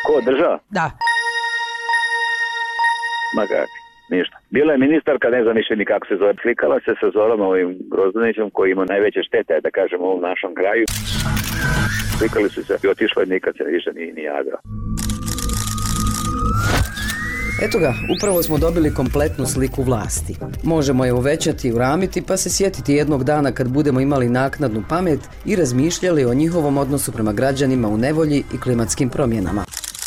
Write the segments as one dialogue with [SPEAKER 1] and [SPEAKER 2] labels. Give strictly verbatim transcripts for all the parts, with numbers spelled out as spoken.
[SPEAKER 1] Ko, država?
[SPEAKER 2] Da.
[SPEAKER 1] Ma kako, ništa. Bila je ministarka, ne znam više ni kako se zove, slikala se sa Zoranom ovim Grozdanićem koji ima najveće štete, da kažemo, u ovom našom kraju. Slikali su se i otišla i nikad se više nije ni javila.
[SPEAKER 3] Eto ga, upravo smo dobili kompletnu sliku vlasti. Možemo je uvećati i uramiti pa se sjetiti jednog dana kad budemo imali naknadnu pamet i razmišljali o njihovom odnosu prema građanima u nevolji i klimatskim promjenama.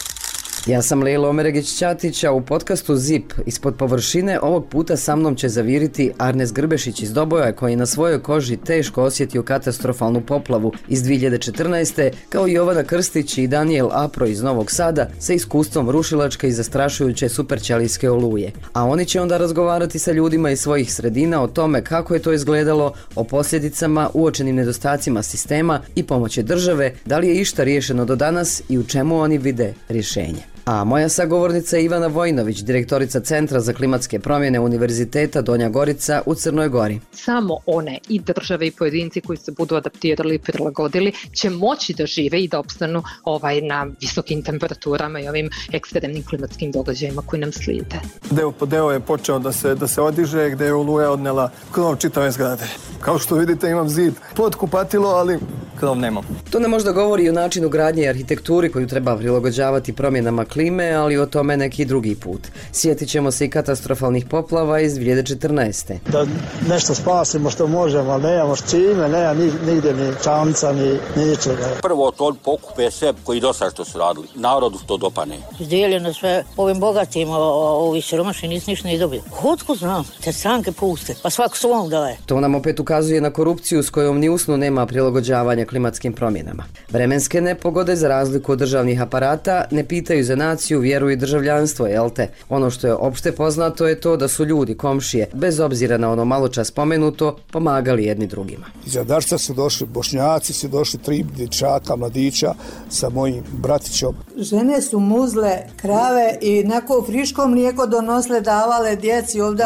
[SPEAKER 3] Ja sam Lejla Omeregić-Ćatić, a u podcastu Zip ispod površine ovog puta sa mnom će zaviriti Arnes Grbešić iz Doboja koji je na svojoj koži teško osjetio katastrofalnu poplavu iz dvije hiljade četrnaeste. kao i Jovana Krstić i Daniel Apro iz Novog Sada sa iskustvom rušilačke i zastrašujuće superćelijske oluje. A oni će onda razgovarati sa ljudima iz svojih sredina o tome kako je to izgledalo, o posljedicama, uočenim nedostacima sistema i pomoći države, da li je išta riješeno do danas i u čemu oni vide rješenje. A moja sagovornica je Ivana Vojnović, direktorica Centra za klimatske promjene Univerziteta Donja Gorica u Crnoj Gori.
[SPEAKER 4] Samo one i države i pojedinci koji se budu adaptirali i prilagodili će moći da žive i da opstanu ovaj, na visokim temperaturama i ovim ekstremnim klimatskim događajima koji nam slijede.
[SPEAKER 5] Deo po deo je počeo da se, da se odiže, gde je oluja odnela krov čitave zgrade. Kao što vidite imam zid pod kupatilo, ali krov nemam.
[SPEAKER 3] To nam možda govori i o načinu gradnje i arhitekturi koju treba prilagođavati promjenama klime, ali o tome neki drugi put. Sjetit ćemo se i katastrofalnih poplava iz dvije hiljade četrnaeste.
[SPEAKER 6] Da nešto spasimo što možemo, ali nemamo s čime, nema nigdje ni čamca, ni, ni ničega.
[SPEAKER 7] Prvo to pokupe sve koji do sad što su radili. Narodu to dopane.
[SPEAKER 8] Izdijeljeno sve ovim bogatim, ovi siromašni nisu ništa ne dobili. Otko znam, te stranke puste, pa svako svom daje.
[SPEAKER 3] To nam opet ukazuje na korupciju s kojom ni usnu nema prilagođavanja klimatskim promjenama. Vremenske nepogode, za razliku od državnih aparata, ne pitaju za naciju, vjeru i državljanstvo, jel te? Ono što je opšte poznato je to da su ljudi, komšije, bez obzira na ono malo čas spomenuto, pomagali jedni drugima.
[SPEAKER 6] Iz Jadarca su došli Bošnjaci, su došli tri dječaka, mladića sa mojim bratićom.
[SPEAKER 9] Žene su muzle krave i nako friško mlijeko donosle, davale djeci ovdje.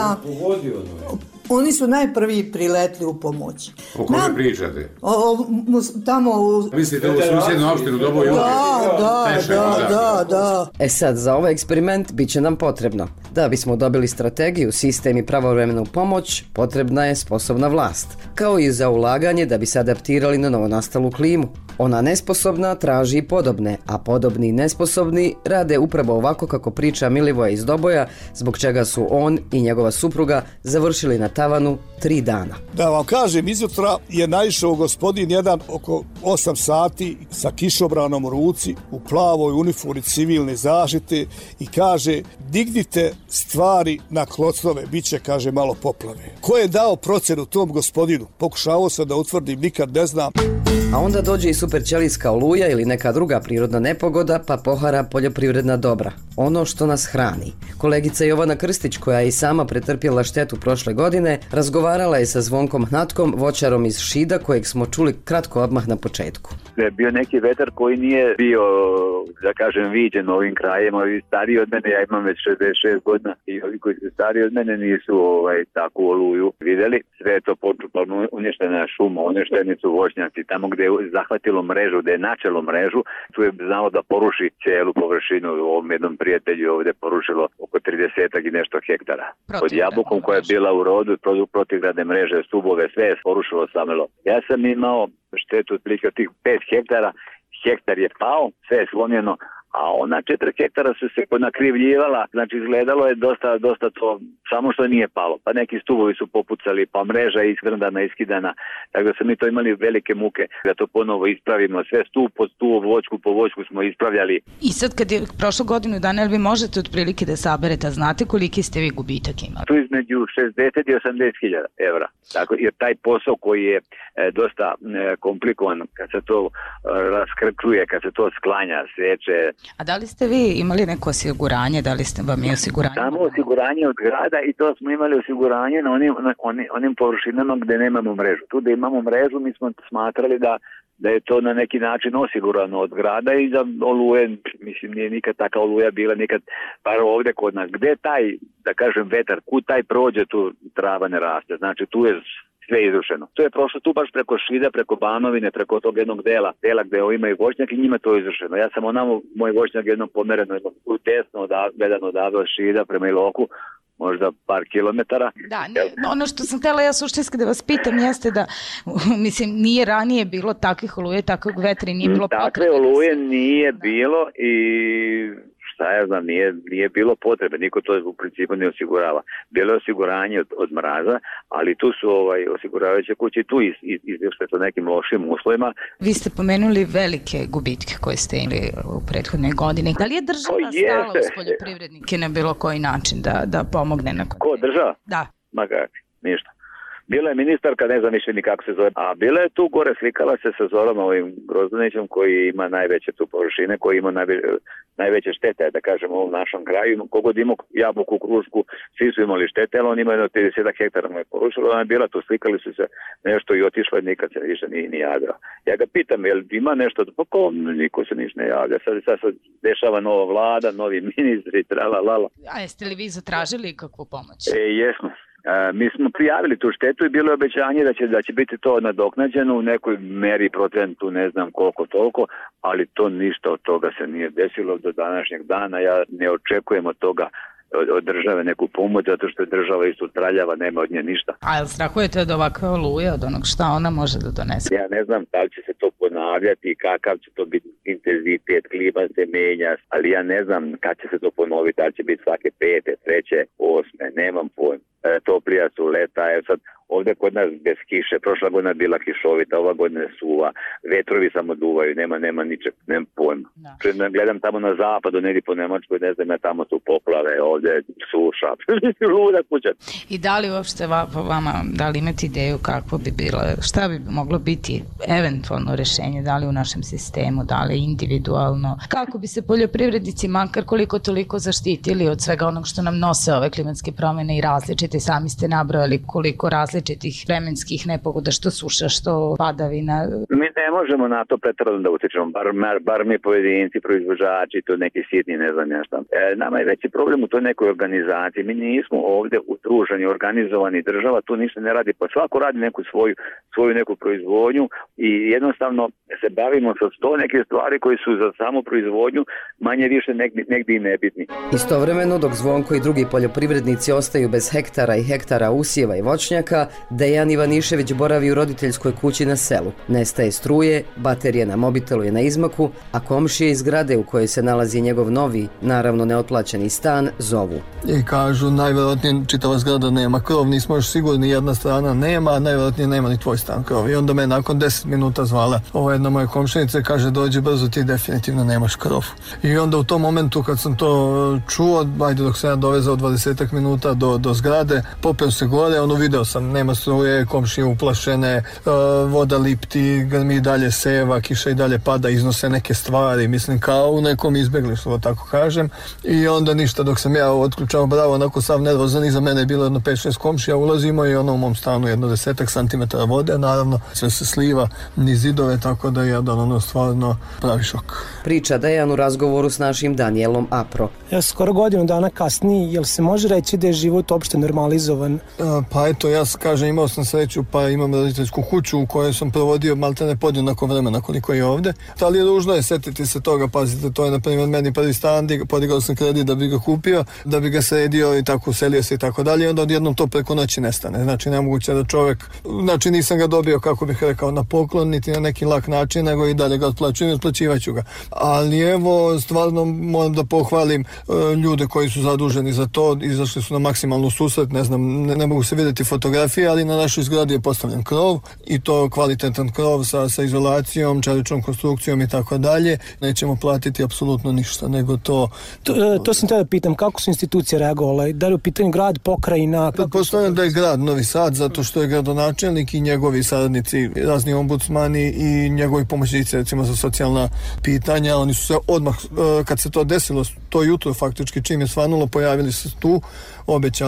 [SPEAKER 9] Oni su najprvi priletli u pomoć.
[SPEAKER 10] O kome Nam, pričate?
[SPEAKER 9] O, o, tamo u...
[SPEAKER 10] Mislite u susjednu opštinu Doboj?
[SPEAKER 9] Da, da, da, da, da.
[SPEAKER 3] E sad, za ovaj eksperiment bit će nam potrebno. Da bismo dobili strategiju, sistem i pravovremenu pomoć, potrebna je sposobna vlast. Kao i za ulaganje da bi se adaptirali na novonastalu klimu. Ona nesposobna traži podobne, a podobni i nesposobni rade upravo ovako kako priča Milivoje iz Doboja, zbog čega su on i njegova supruga završili na tavanu tri dana.
[SPEAKER 6] Da vam kažem, izjutra je naišao gospodin jedan oko osam sati sa kišobranom u ruci, u plavoj uniformi civilne zaštite i kaže, dignite stvari na klocnove, bit će, kaže, malo poplave. Ko je dao procenu tom gospodinu? Pokušavao sam da utvrdim, nikad ne znam.
[SPEAKER 3] A onda dođe i superćelijska oluja ili neka druga prirodna nepogoda pa pohara poljoprivredna dobra. Ono što nas hrani. Kolegica Jovana Krstić, koja je i sama pretrpjela štetu prošle godine, razgovarala je sa Zvonkom Hnatkom, voćarom iz Šida, kojeg smo čuli kratko odmah na početku.
[SPEAKER 1] Je bio neki vetar koji nije bio, da kažem, viđen ovim krajem. Ovi stariji od mene, ja imam već šezdeset šest godina i ovi koji su stariji od mene nisu ovaj, takvu oluju vidjeli. Sve je to potpuno uništena šuma, uništeni su voćnjaci. Tamo gdje je zahvatilo mrežu, gdje je načelo mrežu, tu je znalo da poruši cijelu površinu. U ovom jednom prijatelju ovdje porušilo oko trideset i nešto hektara. Pod jabukom koja je bila u rodu, protivgradne mreže, stubove, sve je porušilo samelo. Ja sam imao štetu otprilike od tih pet hektara, hektar je pao, sve je slomljeno, a ona četiri hektara su se nakrivljivala, znači izgledalo je dosta, dosta to, samo što nije palo. Pa neki stubovi su popucali, pa mreža je iskrndana, iskidana, tako da smo mi to imali velike muke da to ponovo ispravimo. Sve stup po stup, voćku po voćku smo ispravljali.
[SPEAKER 2] I sad kad je prošlo godinu dana, jel vi možete otprilike da saberete, znate koliki ste vi gubitak imali?
[SPEAKER 1] Tu između šezdeset i osamdeset hiljada evra. Tako, jer taj posao koji je e, dosta e, komplikovan, kad se to e, raskrčuje, kad se to sklanja, seče.
[SPEAKER 2] A da li ste vi imali neko osiguranje, da li ste vam je osiguranje?
[SPEAKER 1] Samo osiguranje od grada i to smo imali osiguranje na onim, na onim, onim površinama gdje nemamo mrežu. Tu da imamo mrežu mi smo smatrali da da je to na neki način osigurano od grada i za oluje, mislim, nije nikad taka oluja bila, nikad, bar ovdje kod nas. Gdje taj, da kažem, vetar, kud taj prođe, tu trava ne raste. Znači, tu je sve izrušeno. To je prošlo tu baš preko Šida, preko Banovine, preko tog jednog dela, dela gde imaju voćnjak i njima to izrušeno. Ja sam onamo, moj voćnjak jednom pomereno, jednom desno odav, gledano odavde od Šida prema Iloku, možda par kilometara.
[SPEAKER 2] Da, ne, ono što sam htjela ja suštinski da vas pitam jeste da, mislim, nije ranije bilo takvih oluje, takvog vetra i nije bilo potrebe.
[SPEAKER 1] Takve oluje nije bilo i šta ja znam, nije, nije bilo potrebe, niko to u principu ne osigurava. Bilo je osiguranje od, od mraza, ali tu su ovaj, osiguravajuće kuće tu iz, iz, izvješće sa nekim lošim uslovima.
[SPEAKER 2] Vi ste pomenuli velike gubitke koje ste imali u prethodnoj godini. Da li je država
[SPEAKER 1] o,
[SPEAKER 2] stala uz poljoprivrednike na bilo koji način da, da pomogne? Na
[SPEAKER 1] Ko, država?
[SPEAKER 2] Da.
[SPEAKER 1] Ma kak, ništa. Bila je ministarka, ne znam više ni kako se zove, a bila je tu gore, slikala se sa Zorom ovim Grozdanićem koji ima najveće tu površine, koji ima najve, najveće štete, da kažem, u ovom našem kraju. Kogod ima jabuku u Krušku, svi su imali štete, ali on ima jedno trideset hektara mu je porušilo, ona je bila tu, slikali su se nešto i otišla i nikad se više ni, ni javila. Ja ga pitam, jel ima nešto, pa ko, niko se niš ne javlja, sad, sad se dešava nova vlada, novi ministri, trala, lala.
[SPEAKER 2] A jeste li vi zatražili kakvu pomoć?
[SPEAKER 1] E, jesmo. E, mi smo prijavili tu štetu i bilo je obećanje da će, da će biti to nadoknađeno u nekoj meri, procentu, ne znam koliko toliko, ali to ništa od toga se nije desilo do današnjeg dana. Ja ne očekujem od toga od, od države neku pomoć, zato što je država isto traljava, nema od nje ništa.
[SPEAKER 2] A jel strahujete od ovakve oluje, od onog šta ona može da donese?
[SPEAKER 1] Ja ne znam da li će se to ponavljati, kakav će to biti intenzitet, klima se menja, ali ja ne znam kad će se to ponoviti, da li će biti svake pete, treće, osme, nemam pojma. E, toplija su leta, je sad ovdje kod nas bez kiše, prošla godina bila kišovita, ova godina je suva, vetrovi samo duvaju, nema, nema ničeg, nema pojma. Da. Gledam tamo na zapadu, negdje po Nemačkoj, ne znam, ja tamo su poplave, ovdje suša, luda kuća.
[SPEAKER 2] I da li uopšte va, vama, da li imate ideju kako bi bilo, šta bi moglo biti eventualno rešenje, da li u našem sistemu, da li individualno, kako bi se poljoprivrednici makar koliko toliko zaštitili od svega onog što nam nose ove klimatske promjene i različite, sami ste nabrojali koliko različitih vremenskih nepogoda, što suša, što padavina.
[SPEAKER 1] Mi ne možemo na to pretjerano da utičemo, bar, bar mi pojedinci, proizvođači, to neki sitni, ne znam ja šta. E, nama je veći problem u toj nekoj organizaciji. Mi nismo ovdje udruženi, organizovani, država tu ništa ne radi, pa svako radi neku svoju, svoju neku proizvodnju i jednostavno se bavimo sa sto neke stvari koji su za samu proizvodnju manje više negdje, negdje i nebitni.
[SPEAKER 3] Istovremeno, dok Zvonko i drugi poljoprivrednici ostaju bez hektara i hektara usjeva i voćnjaka, Dejan Ivanišević boravi u roditeljskoj kući na selu. Nestaje struje, baterija na mobitelu je na izmaku, a komšije iz zgrade u kojoj se nalazi njegov novi, naravno neotplaćeni stan, zovu.
[SPEAKER 5] I kažu, najvjerojatnije čitava zgrada nema krov, nismo još sigurni, jedna strana nema, a najvjerojatnije nema ni tvoj stan krov. I onda me nakon deset minuta zvala ova jedna moja komšinica i kaže, dođi brzo, ti definitivno nemaš krov. I onda u tom momentu kad sam to čuo, ajde dok sam ja dovezao dvadeset minuta do, do zgrade, popeo se gore, ono video sam, nema struje, komšije uplašene, uh, voda lipti, grmi dalje seva, kiša i dalje pada, iznose neke stvari, mislim kao u nekom izbjeglištvu, tako kažem. I onda ništa, dok sam ja otključao bravo, onako sav nervozan, iza mene je bilo jedno pet šest komšija, ulazimo i ono u mom stanu jedno desetak santimetara vode, naravno sve se sliva niz zidove, tako da je jedan ono stvarno pravi šok.
[SPEAKER 3] Priča Dejan u razgovoru s našim Danielom Apro.
[SPEAKER 11] Ja skoro godinu dana kasnije, jel se može reći da je život uopšte normalizovan?
[SPEAKER 5] A, pa eto, ja kažem, imao sam sreću, pa imam roditeljsku kuću u kojoj sam provodio maltene podjednako vremena koliko je ovde. Ali je ružno je setiti se toga, pazite, to je na primjer meni prvi stan, podigao sam kredit da bi ga kupio, da bi ga sredio i tako uselio se i tako dalje, i onda odjednom to preko noći nestane. Znači nemoguće da čovjek, znači nisam ga dobio, kako bih rekao, na poklon, niti na neki lak način, nego i dalje ga otplaćujem i otplaćivaću ga. Ali evo, stvarno moram da pohvalim uh, ljude koji su zaduženi za to, izašli su na maksimalnu susret, ne znam, ne, ne mogu se vidjeti fotografije, ali na našoj zgradi je postavljen krov i to kvalitetan krov sa, sa izolacijom, čeličnom konstrukcijom i tako dalje. Nećemo platiti apsolutno ništa, nego to...
[SPEAKER 11] To, to, to sam te da pitam, kako su institucije reagovale? Da li u pitanju grad, pokrajina?
[SPEAKER 5] Pretpostavljam da je grad Novi Sad, zato što je gradonačelnik i njegovi saradnici, razni ombudsmani i njegovi pomoćnici, recimo za socijalna pitanja, oni su se odmah, kad se to desilo, to jutro faktički čim je svanulo, pojavili se tu, obećali nam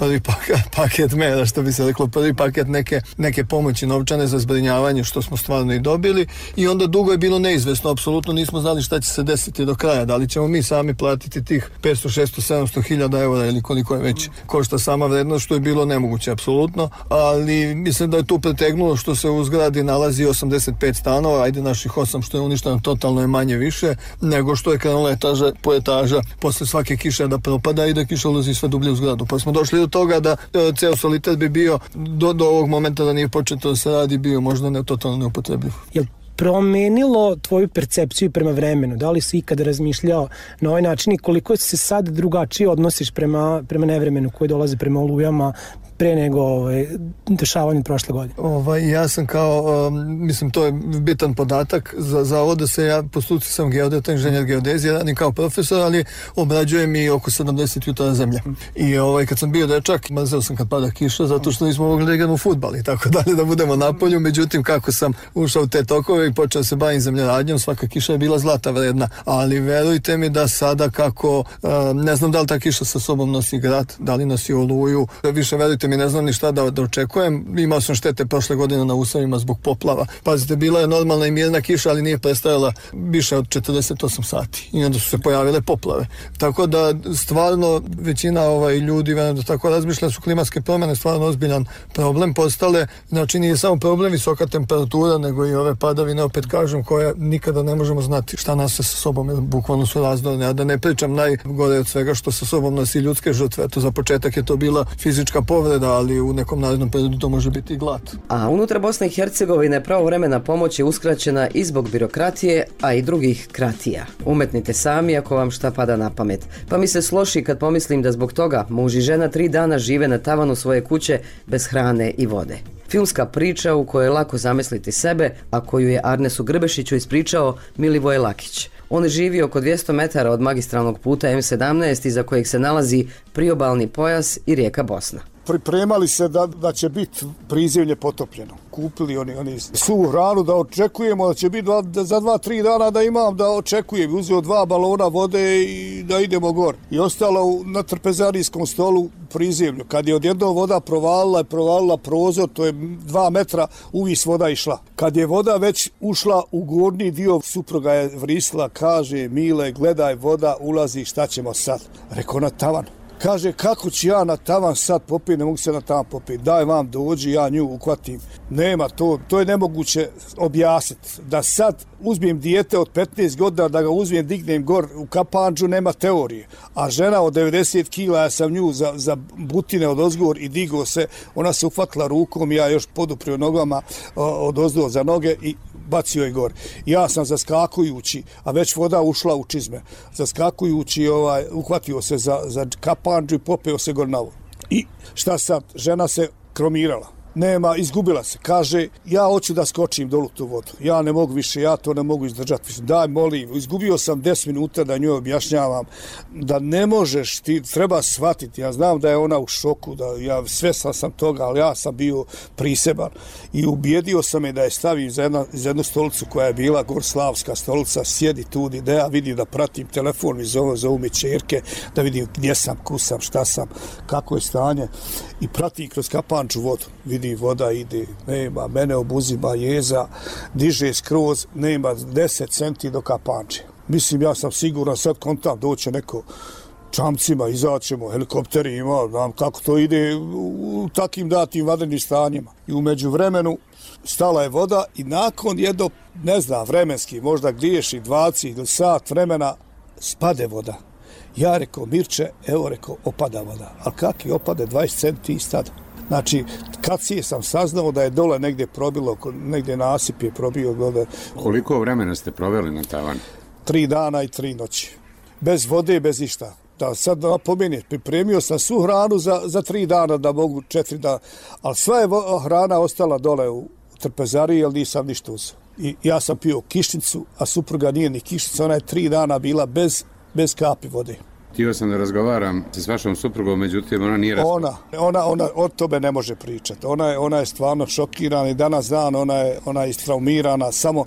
[SPEAKER 5] prvi paket, paket mera, što bi se reklo, prvi paket neke, neke pomoći novčane za zbrinjavanje, što smo stvarno i dobili, i onda dugo je bilo neizvesno, apsolutno nismo znali šta će se desiti do kraja, da li ćemo mi sami platiti tih petsto, šesto, sedamsto hiljada eura ili koliko je već košta sama vrednost, što je bilo nemoguće apsolutno, ali mislim da je tu pretegnulo što se u zgradi nalazi osamdeset pet stanova, ajde naših osam što je uništeno totalno je manje više nego što je krenula etaža po etaža posle svake kiše da propada i da kiša ulazi sve dublje u zgradu. Pa smo došli do toga da e, ceo solitet bi bio do, do ovog momenta da nije početo da se radi bio možda ne totalno neupotrebljiv.
[SPEAKER 11] Jel promenilo tvoju percepciju prema vremenu? Da li si ikada razmišljao na ovaj način i koliko se sad drugačije odnosiš prema, prema nevremenu koji dolaze prema olujama pre nego ovaj, dešavanju prošle godine?
[SPEAKER 5] Ovaj, ja sam kao, um, mislim, to je bitan podatak, za, za ovo da se ja po struci sam geodeta, inženjer geodezije, radim kao profesor, ali obrađujem i oko sedamdeset jutara zemlje. I ovaj, kad sam bio dečak, mrzeo sam kad pada kiša, zato što nismo mogli da igramo fudbal i tako dalje, da budemo na polju, međutim, kako sam ušao u te tokove i počeo se bavim zemljoradnjom, svaka kiša je bila zlata vredna, ali verujte mi da sada kako, uh, ne znam da li ta kiša sa sobom nosi grad, da li nosi oluju, više verujte mi, ne znam ni šta da, da očekujem. Imao sam štete prošle godine na usavima zbog poplava. Pazite, bila je normalna i mirna kiša, ali nije prestajala više od četrdeset osam sati. I onda su se pojavile poplave. Tako da stvarno većina ovaj, ljudi da tako razmišlja su klimatske promjene stvarno ozbiljan problem postale. Znači nije samo problem visoka temperatura, nego i ove padavine, opet kažem, koje nikada ne možemo znati šta nas sa sobom, bukvalno su razdorne. A da ne pričam najgore od svega što sa sobom nosi ljudske žrtve. To za početak je to bila fizička povreda, ali u nekom narednom periodu to može biti i glad.
[SPEAKER 3] A unutar Bosne i Hercegovine pravovremena pomoć je uskraćena i zbog birokratije, a i drugih kratija. Umetnite sami ako vam šta pada na pamet. Pa mi se sloši kad pomislim da zbog toga muž i žena tri dana žive na tavanu svoje kuće bez hrane i vode. Filmska priča u kojoj je lako zamisliti sebe, a koju je Arnesu Grbešiću ispričao Milivoje Lakić. On živi oko dvjesto metara od magistralnog puta em sedamnaest iza kojeg se nalazi priobalni pojas i rijeka Bosna.
[SPEAKER 6] Pripremali se da, da će biti prizemlje potopljeno. Kupili oni, oni svu hranu da očekujemo da će biti dva, da za dva, tri dana da imam da očekujem. Uzeo dva balona vode i da idemo gor. I ostalo na trpezarijskom stolu prizemlju. Kad je odjednom voda provalila, provalila prozor, to je dva metra, uvis voda išla. Kad je voda već ušla u gornji dio, supruga je vrisla, kaže, Mile, gledaj, voda ulazi, šta ćemo sad? Rekao na tavan. Kaže, kako ću ja na tavan sad popiti, ne mogu se na tavan popiti, daj vam dođi, ja nju uhvatim. Nema to, to je nemoguće objasniti. Da sad uzmem dijete od petnaest godina, da ga uzmem, dignem gor u kapandžu, nema teorije. A žena od devedeset kila, ja sam nju za, za butine od ozgor i digo se, ona se uhvatila rukom, ja još poduprio nogama od ozdo za noge i bacio je gor. Ja sam zaskakujući, a već voda ušla u čizme, zaskakujući, ovaj, uhvatio se za, za kapandžu i popeo se gor na vodu. I šta sad? Žena se kromirala. Nema, izgubila se. Kaže, ja hoću da skočim dolu tu vodu. Ja ne mogu više, ja to ne mogu izdržati. Daj, molim, izgubio sam deset minuta da njoj objašnjavam da ne možeš, ti treba shvatiti. Ja znam da je ona u šoku, da ja svestan sam toga, ali ja sam bio priseban. I ubijedio sam je da je stavim za, jedna, za jednu stolicu koja je bila gorslavska stolica, sjedi tu da ja vidim da pratim telefon i zove, zovu mi čerke, da vidim gdje sam, kusam, šta sam, kako je stanje. I pratim kroz kapanču vodu. Vidi, voda ide, nema, mene obuzima jeza, diže skroz, nema deset centi do kapanče. Mislim, ja sam siguran, sad kontam, doće neko čamcima, izaćemo, helikopteri ima, znam kako to ide u takim datim vanrednim stanjima. I umeđu vremenu stala je voda i nakon jedno, ne znam, vremenski, možda griješi dvadeset ili sat vremena, spade voda. Ja rekao, Mirče, evo rekao, opada voda. A kak je opade, dvadeset centi i stada. Znači, kad si sam saznao da je dole negdje probilo, negdje nasip je probio dole.
[SPEAKER 10] Koliko vremena ste proveli na tavanu?
[SPEAKER 6] Tri dana i tri noći. Bez vode, bez išta. Da sad napomenem, pripremio sam svu hranu za, za tri dana, da mogu četiri dana. Ali sva je hrana ostala dole u trpezariji, jer nisam ništa uzeo. I ja sam pio kišnicu, a supruga nije ni kišnica. Ona je tri dana bila bez, bez kapi vode.
[SPEAKER 10] Htio sam da razgovaram s vašom suprugom, međutim ona nije razgovarala.
[SPEAKER 6] Ona, ona, ona o tome ne može pričati. Ona je, ona je stvarno šokirana i danas dan ona je, ona je istraumirana. Samo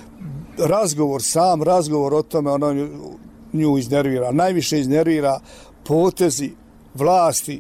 [SPEAKER 6] razgovor, sam razgovor o tome, ona nju iznervira. Najviše iznervira potezi vlasti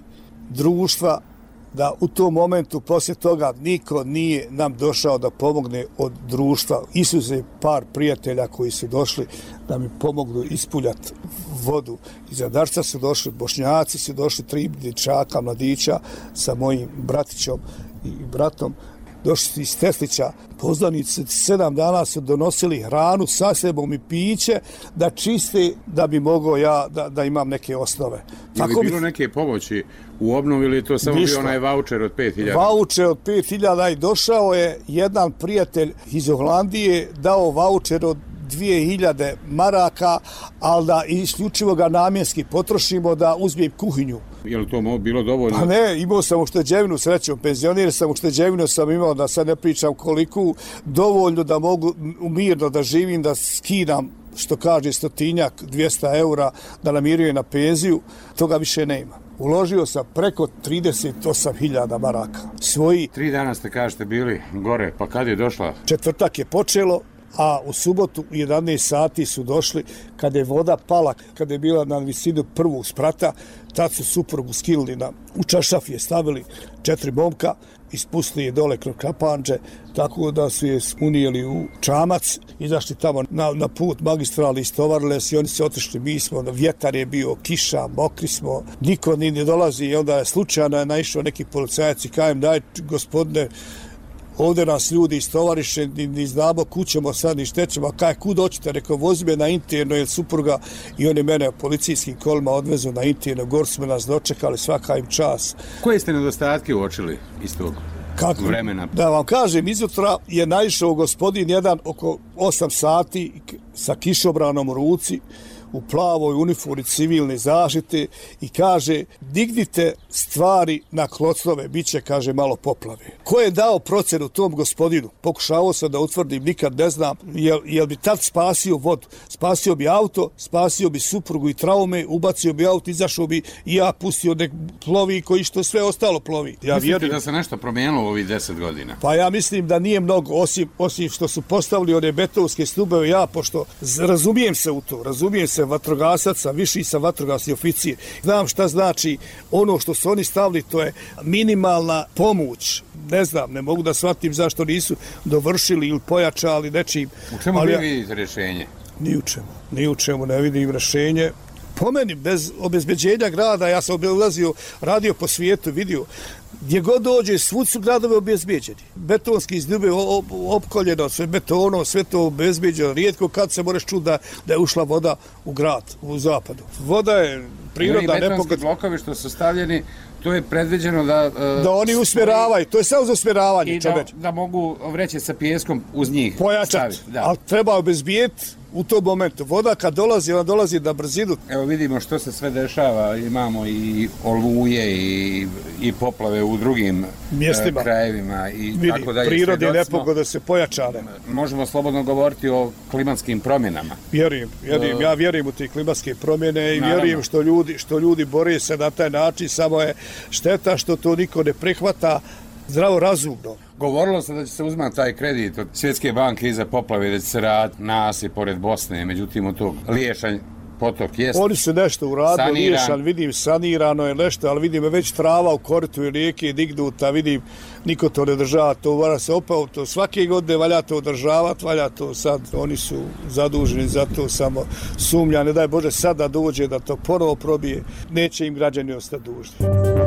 [SPEAKER 6] društva, da u tom momentu poslije toga niko nije nam došao da pomogne od društva. Isuze par prijatelja koji su došli da mi pomognu ispuljati vodu. Iz Adarca su došli, Bošnjaci su došli, tri dječaka, mladića sa mojim bratićom i bratom. Došli su iz Teslića, poznanici sedam dana su donosili hranu sa sebom i piće da čiste, da bi mogao ja da, da imam neke osnove.
[SPEAKER 10] Je li bilo neke pomoći u obnovi ili je to samo bio onaj vaučer od pet hiljada?
[SPEAKER 6] Vaučer od pet hiljada i došao je jedan prijatelj iz Holandije, dao vaučer od dvije hiljade maraka, ali da isključivo ga namjenski potrošimo da uzmem kuhinju.
[SPEAKER 10] Je li to bilo dovoljno?
[SPEAKER 6] Pa ne, imao sam ušteđevinu, srećom, penzionir sam, ušteđevinu sam imao, da sad ne pričam koliko, dovoljno da mogu mirno da živim, da skidam, što kaže, stotinjak, dvjesto eura, da namirujem na penziju, toga više nema. Uložio sam preko trideset osam hiljada maraka. Svoji...
[SPEAKER 10] Tri dana ste, kažete, bili gore, pa kad je došla?
[SPEAKER 6] Četvrtak je počelo, a u subotu u jedanaest sati su došli, kada je voda pala, kada je bila na visinu prvog sprata, tad su suprugu skilili na, u čašaf je stavili četiri momka, ispustili je dole kroz kapanđe, tako da su je unijeli u čamac, izašli tamo na, na put magistrali, istovarile se i oni se otišli, mi smo, vjetar je bio, kiša, mokri smo, niko ni ne dolazi i onda je slučajno je naišao neki policajac i kajem, daj gospodine, ovdje nas ljudi istovariše, ni, ni znamo kućemo sad, ni štećemo, a kaj, kud hoćete, rekao, vozi me na interno, jer supruga i oni mene policijskim kolima odvezu na interno, gor smo nas dočekali, svaka im čas.
[SPEAKER 10] Koje ste nedostatke uočili iz tog
[SPEAKER 6] Kako?
[SPEAKER 10] vremena?
[SPEAKER 6] Da vam kažem, izutra je naišao gospodin jedan oko osam sati sa kišobranom u ruci, u plavoj uniformi civilne zaštite i kaže, dignite stvari na klocnove, bit će, kaže, malo poplave. Ko je dao procenu tom gospodinu? Pokušavao sam da utvrdim, nikad ne znam, jel, jel bi tad spasio vodu? Spasio bi auto, spasio bi suprugu i traume, ubacio bi auto, izašao bi i ja pustio nek plovi koji što sve ostalo plovi. Ja
[SPEAKER 10] Mislite
[SPEAKER 6] vjerujem,
[SPEAKER 10] da se nešto promijenilo u ovih deset godina?
[SPEAKER 6] Pa ja mislim da nije mnogo, osim, osim što su postavili one betonske stubeve, ja, pošto razumijem se u to, razumijem se vatrogasaca, viši sam vatrogasni oficir. Znam šta znači ono što su oni stavili, to je minimalna pomoć. Ne znam, ne mogu da shvatim zašto nisu dovršili ili pojačali nečim.
[SPEAKER 10] U čemu vi
[SPEAKER 6] ja,
[SPEAKER 10] vidite rješenje?
[SPEAKER 6] Ni u čemu. Ni u čemu ne vidim rješenje. Po meni, bez obezbeđenja grada, ja sam ulazio, radio po svijetu, vidio, gdje god dođe, svud su gradove obezbeđeni. Betonski izdube opkoljeno, sve betonom, sve to obezbeđeno. Rijetko kad se moraš čuti da, da je ušla voda u grad, u zapadu. Voda je prirodna nepogoda.
[SPEAKER 10] Betonski blokovi što su stavljeni, to je predviđeno da... Uh,
[SPEAKER 6] da oni usmjeravaju, to je samo za usmjeravanje.
[SPEAKER 10] I da, da mogu vreće sa pijeskom uz njih
[SPEAKER 6] pojačati, ali treba obezbijeti u tom momentu. Voda kad dolazi, ona dolazi na brzinu.
[SPEAKER 10] Evo vidimo što se sve dešava, imamo i oluje i, i poplave u drugim mjestima, krajevima i
[SPEAKER 6] vidi,
[SPEAKER 10] tako dalje.
[SPEAKER 6] Prirodne nepogode se pojačane.
[SPEAKER 10] Možemo slobodno govoriti o klimatskim promjenama.
[SPEAKER 6] Vjerujem, vjerujem, ja vjerujem u te klimatske promjene i naravno, vjerujem što ljudi, što ljudi bore se na taj način, samo je šteta što to niko ne prihvata zdravo razumno.
[SPEAKER 10] Govorilo se da će se uzmati taj kredit od Svjetske banke iza poplave, da će se raditi nasip pored Bosne, međutim od tog Liješanj potok jest.
[SPEAKER 6] Oni su nešto uradili, Liješan, vidim, sanirano je nešto, ali vidim već trava u koritu i rijeke dignuta, vidim, niko to ne država, to mora se opao, to svake godine valja to održavati, valja to sad, oni su zaduženi za to, samo sumnja, ne daj Bože sad da dođe da to ponovo probije, neće im građani ostati dužni.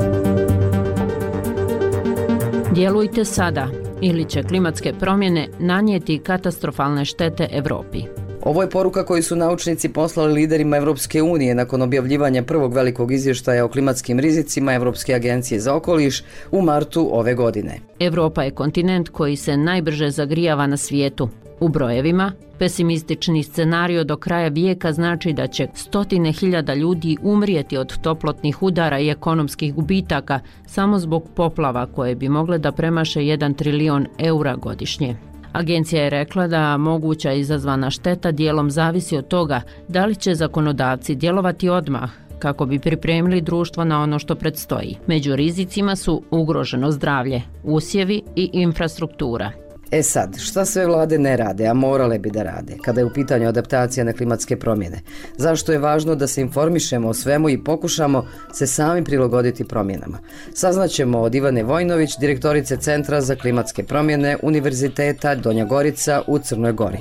[SPEAKER 12] Djelujte sada ili će klimatske promjene nanijeti katastrofalne štete Evropi.
[SPEAKER 3] Ovo je poruka koju su naučnici poslali liderima Evropske unije nakon objavljivanja prvog velikog izvještaja o klimatskim rizicima Evropske agencije za okoliš u martu ove godine.
[SPEAKER 12] Evropa je kontinent koji se najbrže zagrijava na svijetu. U brojevima, pesimistični scenario do kraja vijeka znači da će stotine hiljada ljudi umrijeti od toplotnih udara i ekonomskih gubitaka samo zbog poplava koje bi mogle da premaše jedan trilion eura godišnje. Agencija je rekla da moguća izazvana šteta dijelom zavisi od toga da li će zakonodavci djelovati odmah kako bi pripremili društvo na ono što predstoji. Među rizicima su ugroženo zdravlje, usjevi i infrastruktura.
[SPEAKER 3] E sad, šta sve vlade ne rade, a morale bi da rade, kada je u pitanju adaptacija na klimatske promjene? Zašto je važno da se informišemo o svemu i pokušamo se sami prilagoditi promjenama? Saznaćemo od Ivane Vojnović, direktorice Centra za klimatske promjene Univerziteta Donja Gorica u Crnoj Gori.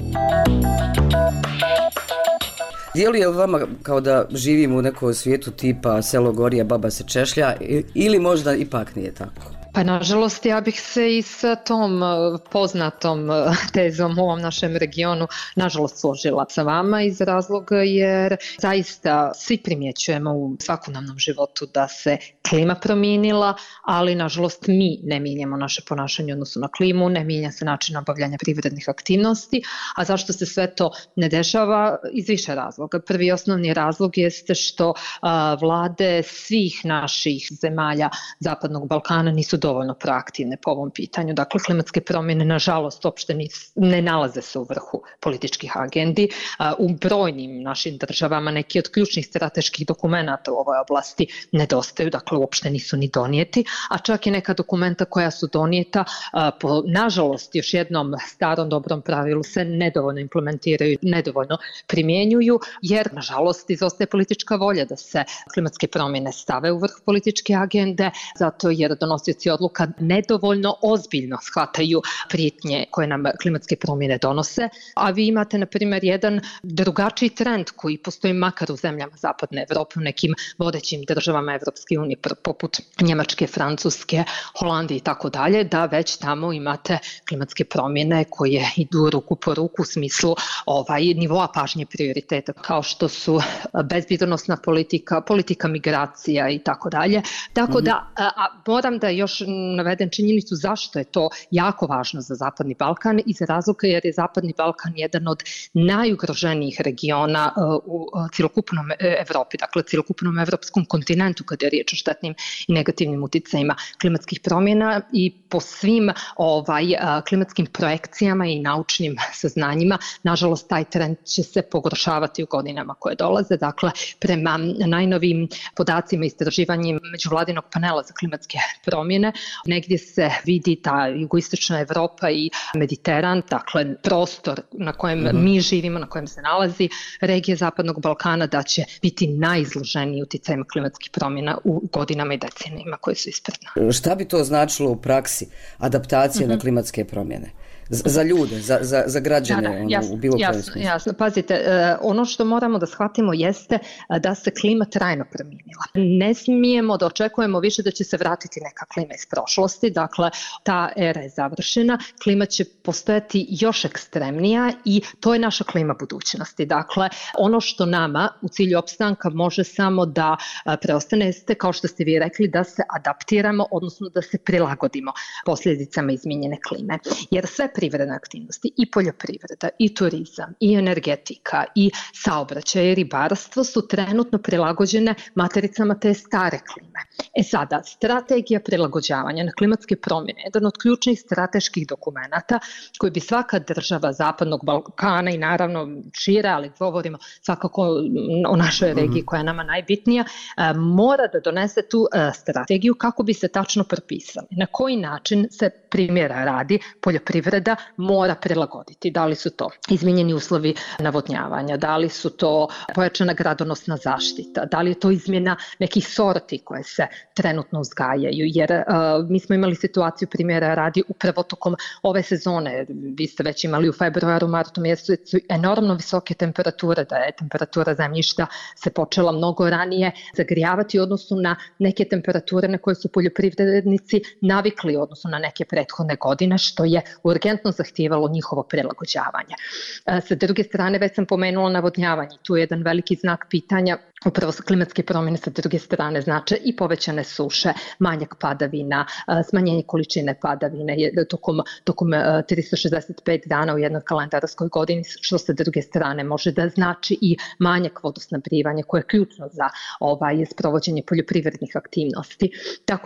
[SPEAKER 3] Djeluje li vama kao da živimo u nekom svijetu tipa selo gori, a baba se češlja, ili možda ipak nije tako?
[SPEAKER 4] Pa nažalost ja bih se i sa tom poznatom tezom u ovom našem regionu nažalost složila sa vama iz razloga jer zaista svi primjećujemo u svakodnevnom životu da se klima promijenila, ali nažalost mi ne mijenjamo naše ponašanje u odnosu na klimu, ne mijenja se način obavljanja privrednih aktivnosti, a zašto se sve to ne dešava? Iz više razloga. Prvi osnovni razlog jeste što a, vlade svih naših zemalja Zapadnog Balkana nisu dovoljno proaktivne po ovom pitanju. Dakle, klimatske promjene nažalost uopšte ne nalaze se u vrhu političkih agendi. U brojnim našim državama neki od ključnih strateških dokumenata u ovoj oblasti nedostaju, dakle uopšte nisu ni donijeti, a čak i neka dokumenta koja su donijeta po, nažalost, još jednom starom dobrom pravilu se nedovoljno implementiraju, nedovoljno primjenjuju, jer nažalost izostaje politička volja da se klimatske promjene stave u vrh političke agende, zato jer donosioci odluka nedovoljno ozbiljno shvataju prijetnje koje nam klimatske promjene donose, a vi imate na primjer jedan drugačiji trend koji postoji makar u zemljama Zapadne Evrope, u nekim vodećim državama Evropske unije poput Njemačke, Francuske, Holandije i tako dalje, da već tamo imate klimatske promjene koje idu ruku po ruku u smislu ovaj nivoa pažnje prioriteta kao što su bezbjednosna politika, politika migracija i tako dalje. Tako da a, a, moram da još navedem činjenicu zašto je to jako važno za Zapadni Balkan iz razloga jer je Zapadni Balkan jedan od najugroženijih regiona uh, u uh, cjelokupnom Evropi, dakle cjelokupnom evropskom kontinentu kada je riječ o štetnim i negativnim uticajima klimatskih promjena i po svim ovaj, uh, klimatskim projekcijama i naučnim saznanjima, nažalost taj trend će se pogoršavati u godinama koje dolaze. Dakle, prema najnovim podacima i istraživanjima međuvladinog panela za klimatske promjene, negdje se vidi ta jugoistočna Evropa i Mediteran, dakle prostor na kojem mm-hmm. mi živimo, na kojem se nalazi regija Zapadnog Balkana, da će biti najizloženiji uticajima klimatskih promjena u godinama i decenijima koje su ispred nas.
[SPEAKER 3] Šta bi to značilo u praksi, adaptacija mm-hmm. na klimatske promjene? Za ljude, za, za, za građane
[SPEAKER 4] da, da,
[SPEAKER 3] ono,
[SPEAKER 4] jasno,
[SPEAKER 3] u bilo kojem
[SPEAKER 4] jasno,
[SPEAKER 3] smislu.
[SPEAKER 4] Jasno, pazite, uh, ono što moramo da shvatimo jeste uh, da se klima trajno promijenila. Ne smijemo da očekujemo više da će se vratiti neka klima iz prošlosti, dakle ta era je završena, klima će postojati još ekstremnija i to je naša klima budućnosti. Dakle, ono što nama u cilju opstanka može samo da uh, preostane jeste, kao što ste vi rekli, da se adaptiramo, odnosno da se prilagodimo posljedicama izmijenjene klime. Jer sve privredne aktivnosti i poljoprivreda i turizam i energetika i saobraćaj i ribarstvo su trenutno prilagođene matericama te stare klime. E sada, strategija prilagođavanja na klimatske promjene je jedan od ključnih strateških dokumenata koji bi svaka država Zapadnog Balkana i naravno šire, ali govorimo svakako o našoj regiji koja je nama najbitnija, mora da donese tu strategiju kako bi se tačno propisali na koji način se primjera radi poljoprivreda mora prilagoditi. Da li su to izmijenjeni uslovi navodnjavanja, da li su to pojačana gradonosna zaštita, da li je to izmjena nekih sorti koje se trenutno uzgajaju, jer uh, mi smo imali situaciju primjera radi upravo tokom ove sezone, vi ste već imali u februaru, martu mjesecu enormno visoke temperature, da je temperatura zemljišta se počela mnogo ranije zagrijavati u odnosu na neke temperature na koje su poljoprivrednici navikli u odnosu na neke prethodne godine, što je urgentno zahtijevalo njihovo prilagođavanje. Sa druge strane, već sam pomenula navodnjavanje, tu je jedan veliki znak pitanja. Upravo su klimatske promjene sa druge strane znače i povećane suše, manjak padavina, smanjenje količine padavine tokom, tokom tristo šezdeset pet dana u jednoj kalendarskoj godini, što sa druge strane može da znači i manjak vodosnabdijevanja koje je ključno za ovaj, sprovođenje poljoprivrednih aktivnosti. Tako da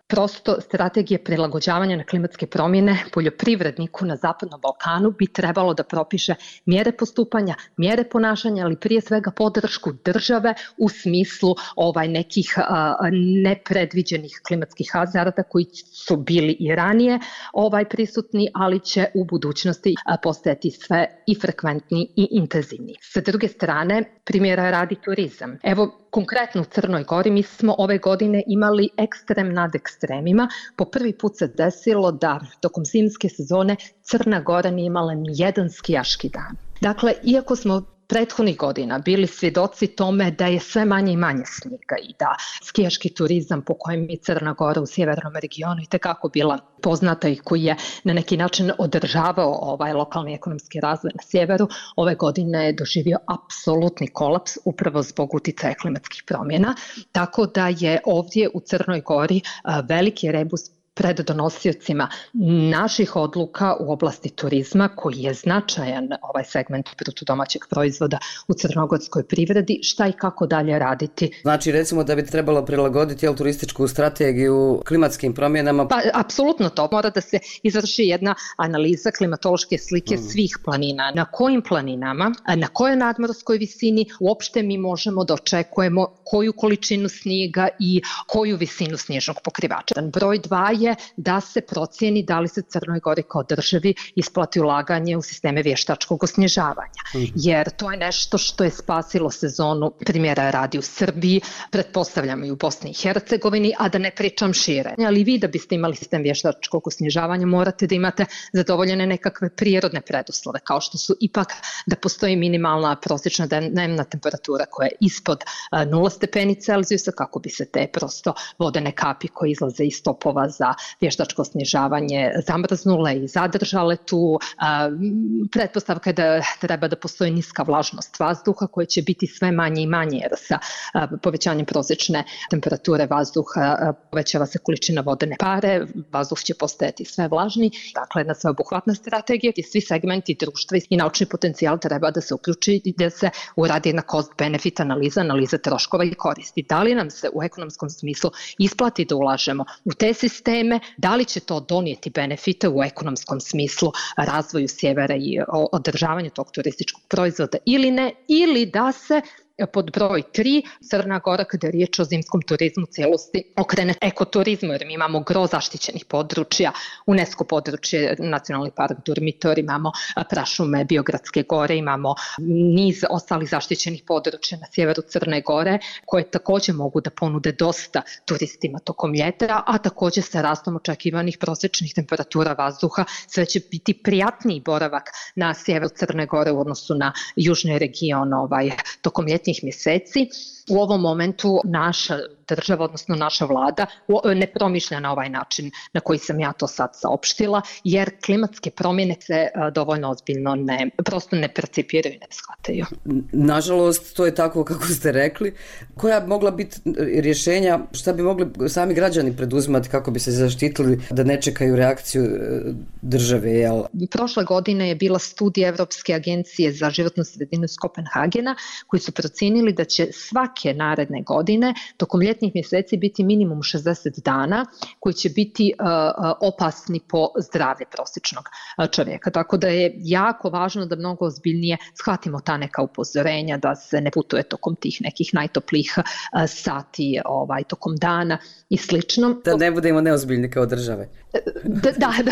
[SPEAKER 4] Prosto strategije prilagođavanja na klimatske promjene poljoprivredniku na Zapadnom Balkanu bi trebalo da propiše mjere postupanja, mjere ponašanja, ali prije svega podršku države u smislu ovaj nekih a, nepredviđenih klimatskih hazarda koji su bili i ranije ovaj prisutni, ali će u budućnosti a, postajati sve i frekventniji i intenzivniji. Sa druge strane, primjera radi turizam. Evo, konkretno u Crnoj Gori mi smo ove godine imali ekstrem nad ekstremima. Po prvi put se desilo da tokom zimske sezone Crna Gora nije imala ni jedan skijaški dan. Dakle, iako smo prethodnih godina bili svjedoci tome da je sve manje i manje snijega i da skijaški turizam po kojem je Crna Gora u sjevernom regionu i tekako bila poznata i koji je na neki način održavao ovaj lokalni ekonomski razvoj na sjeveru, ove godine je doživio apsolutni kolaps upravo zbog uticaja klimatskih promjena, tako da je ovdje u Crnoj Gori veliki rebus pred donosiocima naših odluka u oblasti turizma, koji je značajan ovaj segment bruto domaćeg proizvoda u crnogorskoj privredi, šta i kako dalje raditi.
[SPEAKER 3] Znači, recimo da bi trebalo prilagoditi jel, turističku strategiju klimatskim promjenama?
[SPEAKER 4] Pa, apsolutno to. Mora da se izvrši jedna analiza klimatološke slike mm. svih planina. Na kojim planinama, na kojoj nadmorskoj visini uopšte mi možemo da očekujemo koju količinu snijega i koju visinu snježnog pokrivača. Broj dva je da se procijeni da li se Crnoj Gori kao državi isplati ulaganje u sisteme vještačkog osnježavanja. Mm-hmm. Jer to je nešto što je spasilo sezonu, primjera radi u Srbiji, pretpostavljamo i u Bosni i Hercegovini, a da ne pričam šire. Ali vi da biste imali sistem vještačkog osnježavanja morate da imate zadovoljene nekakve prirodne preduslove, kao što su ipak da postoji minimalna prosječna dnevna temperatura koja je ispod nula stepeni Celzijusa, kako bi se te prosto vodene kapi koje izlaze iz topova za vještačko snježavanje zamrznule i zadržale tu. Pretpostavka je da treba da postoji niska vlažnost vazduha koja će biti sve manje i manje, jer sa povećanjem prosječne temperature vazduha povećava se količina vodene pare, vazduh će postajati sve vlažniji. Dakle, jedna sveobuhvatna strategija i svi segmenti društva i naučni potencijal treba da se uključi i da se uradi jedna cost-benefit analiza, analiza troškova i koristi. Da li nam se u ekonomskom smislu isplati da ulažemo u te sisteme, da li će to donijeti benefite u ekonomskom smislu razvoju sjevera i održavanju tog turističkog proizvoda ili ne, ili da se pod broj tri, Crna Gora, kada je riječ o zimskom turizmu u cijelosti, okrene ekoturizmu, jer mi imamo gro zaštićenih područja, UNESCO područje, Nacionalni park Durmitor, imamo prašume Biogradske gore, imamo niz ostalih zaštićenih područja na sjeveru Crne Gore, koje također mogu da ponude dosta turistima tokom ljeta, a također sa rastom očekivanih prosječnih temperatura vazduha sve će biti prijatniji boravak na sjeveru Crne Gore u odnosu na južni region ovaj, tokom ljeta mjeseci. U ovom momentu naša država, odnosno naša vlada, ne promišlja na ovaj način na koji sam ja to sad saopštila, jer klimatske promjene se dovoljno ozbiljno ne, prosto ne percipiraju i ne shvataju.
[SPEAKER 3] Nažalost, to je tako kako ste rekli. Koja bi mogla biti rješenja, šta bi mogli sami građani preduzimati kako bi se zaštitili da ne čekaju reakciju države? Jel?
[SPEAKER 4] Prošle godine je bila studija Evropske agencije za životnu sredinu iz Kopenhagena, koji su procijenili da će svake naredne godine tokom ljetnih mjeseci biti minimum šezdeset dana koji će biti uh, opasni po zdravlje prosječnog čovjeka. Tako da je jako važno da mnogo ozbiljnije shvatimo ta neka upozorenja, da se ne putuje tokom tih nekih najtoplijih uh, sati ovaj, tokom dana i slično.
[SPEAKER 3] Da ne budemo neozbiljni kao države.
[SPEAKER 4] Da, da, da,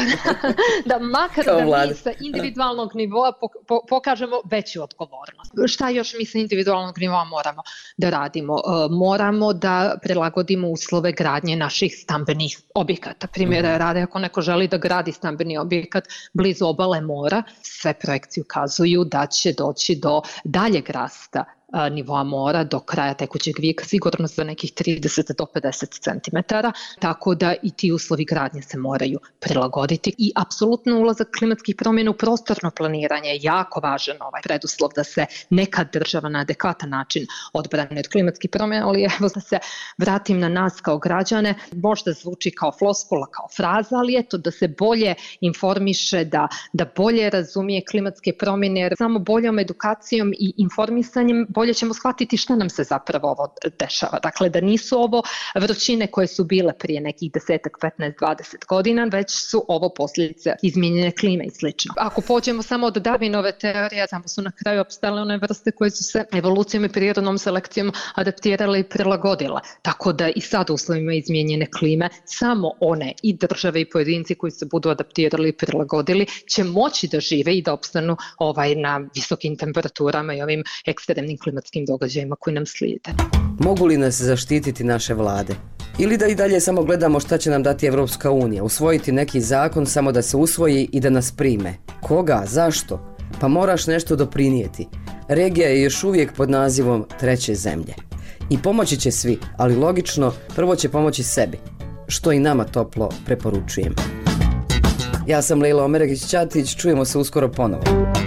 [SPEAKER 4] da makar da mi sa individualnog nivoa pokažemo veću odgovornost. Šta još mi sa individualnog nivoa moramo da radimo? Moramo da prilagodimo uslove gradnje naših stambenih objekata. Primjera rade, ako neko želi da gradi stambeni objekat blizu obale mora, sve projekcije ukazuju da će doći do daljeg rasta nivoa mora do kraja tekućeg vijeka, sigurno za nekih trideset do pedeset centimetara, tako da i ti uslovi gradnje se moraju prilagoditi i apsolutno ulazak klimatskih promjena u prostorno planiranje je jako važan ovaj preduslov da se neka država na adekvatan način odbrane od klimatskih promjena, ali evo da se vratim na nas kao građane, možda zvuči kao floskula, kao fraza, ali eto da se bolje informiše, da, da bolje razumije klimatske promjene, jer samo boljom edukacijom i informisanjem bolje bolje ćemo shvatiti šta nam se zapravo ovo dešava. Dakle, da nisu ovo vrućine koje su bile prije nekih desetak, petnaest, dvadeset godina, već su ovo posljedice izmijenjene klime i slično. Ako pođemo samo od Darwinove teorije, tamo su na kraju opstale one vrste koje su se evolucijom i prirodnom selekcijom adaptirale i prilagodile. Tako da i sad u uslovima izmijenjene klime samo one i države i pojedinci koji se budu adaptirali i prilagodili će moći da žive i da opstanu ovaj, na visokim temperaturama i ovim ekstremnim klimatskim događajima koji nam slijede.
[SPEAKER 3] Mogu li nas zaštititi naše vlade? Ili da i dalje samo gledamo šta će nam dati Evropska unija, usvojiti neki zakon samo da se usvoji i da nas prime? Koga? Zašto? Pa moraš nešto doprinijeti. Regija je još uvijek pod nazivom treće zemlje. I pomoći će svi, ali logično, prvo će pomoći sebi, što i nama toplo preporučujem. Ja sam Lejla Omeregić-Ćatić, čujemo se uskoro ponovo.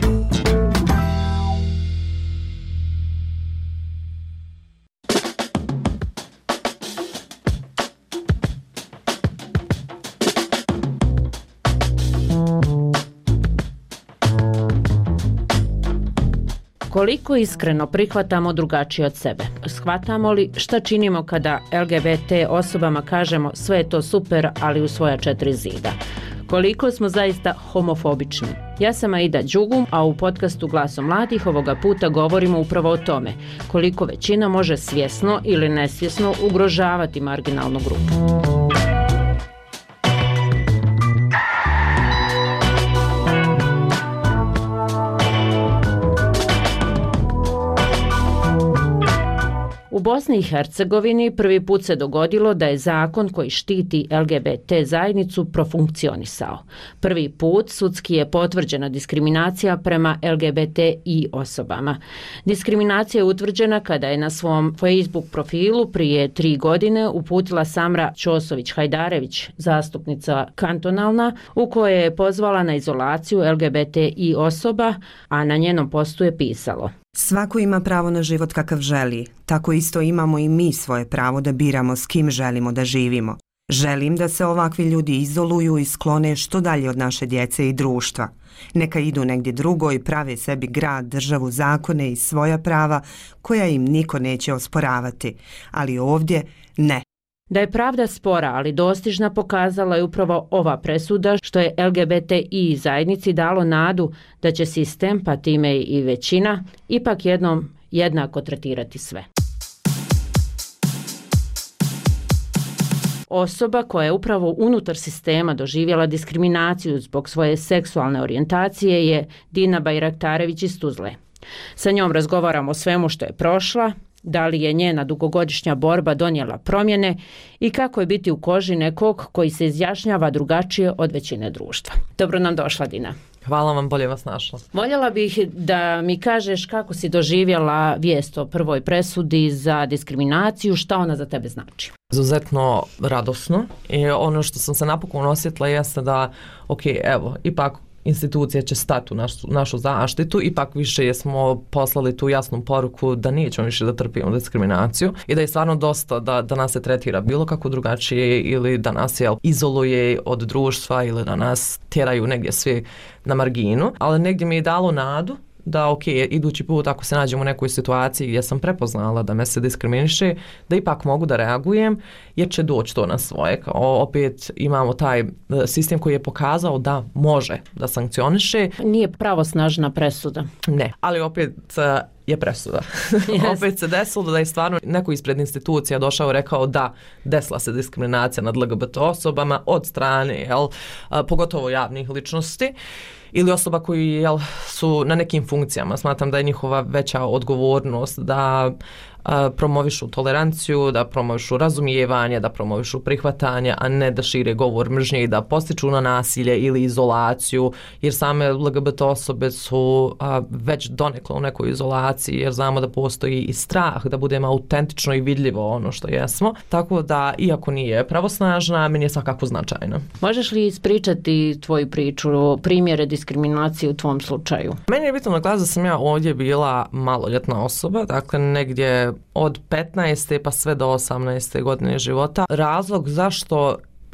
[SPEAKER 12] Koliko iskreno prihvatamo drugačije od sebe? Shvatamo li šta činimo kada L G B T osobama kažemo sve je to super, ali u svoja četiri zida? Koliko smo zaista homofobični? Ja sam Aida Đugum, a u podcastu Glasom mladih ovoga puta govorimo upravo o tome koliko većina može svjesno ili nesvjesno ugrožavati marginalnu grupu. U Bosni i Hercegovini prvi put se dogodilo da je zakon koji štiti L G B T zajednicu profunkcionisao. Prvi put sudski je potvrđena diskriminacija prema L G B T I osobama. Diskriminacija je utvrđena kada je na svom Facebook profilu prije tri godine uputila Samra Ćosović-Hajdarević, zastupnica kantonalna, u kojoj je pozvala na izolaciju L G B T I osoba, a na njenom postu je pisalo:
[SPEAKER 13] Svako ima pravo na život kakav želi, tako isto imamo i mi svoje pravo da biramo s kim želimo da živimo. Želim da se ovakvi ljudi izoluju i sklone što dalje od naše djece i društva. Neka idu negdje drugo i prave sebi grad, državu, zakone i svoja prava koja im niko neće osporavati. Ali ovdje ne.
[SPEAKER 12] Da je pravda spora, ali dostižna, pokazala je upravo ova presuda, što je L G B T I zajednici dalo nadu da će sistem, pa time i većina, ipak jednom jednako tretirati sve. Osoba koja je upravo unutar sistema doživjela diskriminaciju zbog svoje seksualne orijentacije je Dina Bajraktarević iz Tuzle. Sa njom razgovaramo o svemu što je prošla, da li je njena dugogodišnja borba donijela promjene i kako je biti u koži nekog koji se izjašnjava drugačije od većine društva. Dobro nam došla, Dina.
[SPEAKER 14] Hvala vam, bolje vas našla.
[SPEAKER 12] Voljela bih da mi kažeš kako si doživjela vijest o prvoj presudi za diskriminaciju, šta ona za tebe znači?
[SPEAKER 14] Izuzetno radosno i ono što sam se napokon osjetila jeste da, ok, evo, ipak institucija će stati u našu, našu zaštitu, ipak više smo poslali tu jasnu poruku da nećemo više da trpimo diskriminaciju i da je stvarno dosta da, da nas se tretira bilo kako drugačije ili da nas jel, izoluje od društva ili da nas tjeraju negdje svi na marginu, ali negdje mi je dalo nadu da ok, idući put ako se nađem u nekoj situaciji gdje sam prepoznala da me se diskriminiše, da ipak mogu da reagujem jer će doći to na svoje. Kao, opet imamo taj sistem koji je pokazao da može da sankcioniše.
[SPEAKER 12] Nije pravosnažna presuda.
[SPEAKER 14] Ne, ali opet je presuda. Yes. Opet se desilo da je stvarno neko ispred institucija došao i rekao da desila se diskriminacija nad L G B T osobama od strane, jel, pogotovo javnih ličnosti ili osoba koji jel, su na nekim funkcijama. Smatram da je njihova veća odgovornost da a, promovišu toleranciju, da promovišu razumijevanje, da promovišu prihvatanje, a ne da šire govor mržnje i da postiču na nasilje ili izolaciju, jer same L G B T osobe su a, već donekle u nekoj izolaciji, jer znamo da postoji i strah da budemo autentično i vidljivo ono što jesmo. Tako da, iako nije pravosnažna, meni je svakako značajna.
[SPEAKER 12] Možeš li ispričati tvoju priču, primjere diskriminacije u tvom slučaju?
[SPEAKER 14] Meni je bitno naglasiti da sam ja ovdje bila maloljetna osoba, dakle negdje od petnaeste pa sve do osamnaeste godine života. Razlog zašto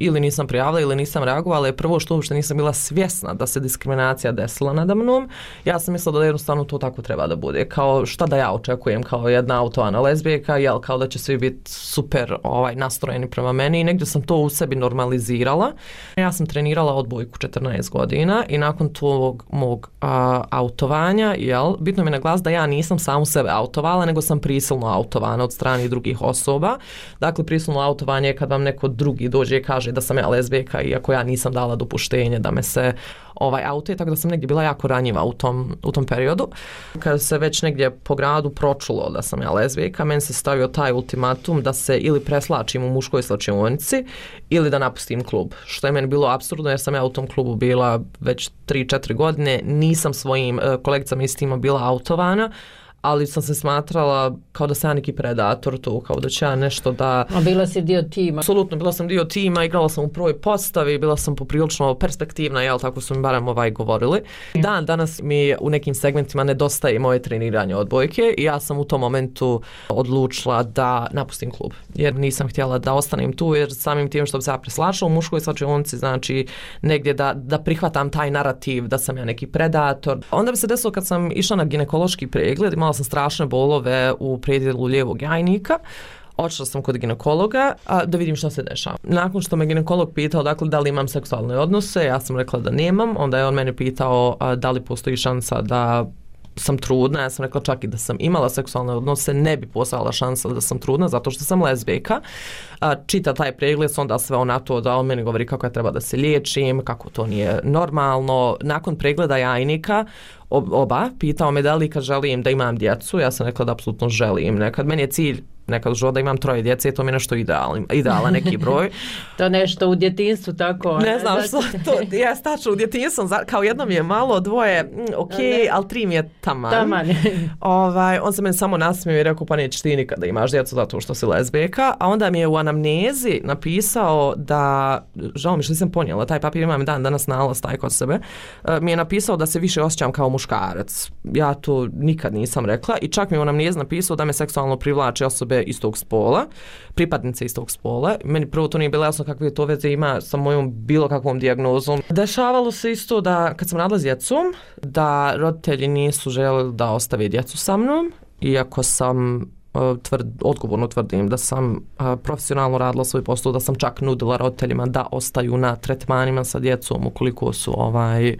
[SPEAKER 14] ili nisam prijavila ili nisam reagovala je prvo što uopšte nisam bila svjesna da se diskriminacija desila nada mnom. Ja sam mislila da jednostavno to tako treba da bude. Kao šta da ja očekujem kao jedna autovana lezbijka, jel, kao da će svi biti super ovaj, nastrojeni prema meni i negdje sam to u sebi normalizirala. Ja sam trenirala odbojku četrnaest godina i nakon tog mog a, autovanja, jel, bitno mi je naglas da ja nisam samu sebe autovala, nego sam prisilno autovana od strane drugih osoba. Dakle, prisilno autovanje je kad vam neko drugi dođe i kaže da sam ja lezbijka, iako ja nisam dala dopuštenje da me se ovaj auto, tako da sam negdje bila jako ranjiva u tom, u tom periodu. Kada se već negdje po gradu pročulo da sam ja lezbijka, meni se stavio taj ultimatum da se ili preslačim u muškoj slačionici ili da napustim klub. Što je meni bilo apsurdno jer sam ja u tom klubu bila već tri četiri godine, nisam svojim kolegicama iz tima bila autovana, ali sam se smatrala kao da sam ja neki predator tu, kao da će ja nešto da...
[SPEAKER 12] A bila si dio tima?
[SPEAKER 14] Apsolutno, bila sam dio tima, igrala sam u prvoj postavi, bila sam poprilično perspektivna, jel, tako su mi barem ovaj govorili. Dan danas mi u nekim segmentima nedostaje moje treniranje odbojke i ja sam u tom momentu odlučila da napustim klub, jer nisam htjela da ostanem tu, jer samim tim što bi se ja preslačila u muškoj slačionici, znači negdje da, da prihvatam taj narativ da sam ja neki predator. Onda bi se desilo kad sam išla na ginekološki pregled, imala sam strašne bolove u predjelu lijevog jajnika. Otišla sam kod ginekologa a, da vidim što se dešava. Nakon što me ginekolog pitao dakle, da li imam seksualne odnose, ja sam rekla da nemam. Onda je on mene pitao a, da li postoji šansa da sam trudna. Ja sam rekla čak i da sam imala seksualne odnose, ne bi postojala šansa da sam trudna zato što sam lezbijka. A, čita taj pregled, onda sve on na to da on meni govori kako ja treba da se liječim, kako to nije normalno. Nakon pregleda jajnika oba pitao me da li kad želim da imam djecu, ja sam rekla da apsolutno želim. Nekad meni je cilj nekad žao da imam troje djece, to mi je nešto idealan, idealan neki broj.
[SPEAKER 12] To nešto u djetinstvu tako.
[SPEAKER 14] Ne, ne znam što, to, ja stačno u djetinstvu, kao jedno mi je malo, dvoje, mm, ok, ali tri mi je taman.
[SPEAKER 12] Taman.
[SPEAKER 14] ovaj, on se meni samo nasmio i rekao pa nećeš ti nikada imaš djecu zato što si lezbijka, a onda mi je u anamnezi napisao da, žao mi što nisam ponijela, taj papir imam dan danas nalaz taj kod sebe, mi je napisao da se više osjećam kao muškarac. Ja to nikad nisam rekla i čak mi je u anamnezi napisao da me seksualno privlače osobe istog spola, pripadnice istog spola. Meni prvo to nije bilo jasno kakve to veze ima sa mojom bilo kakvom dijagnozom. Dešavalo se isto da kad sam radila s djecom, da roditelji nisu željeli da ostave djecu sa mnom, iako sam tvrd, odgovorno tvrdim da sam a, profesionalno radila svoj posao, da sam čak nudila roditeljima da ostaju na tretmanima sa djecom ukoliko su ovaj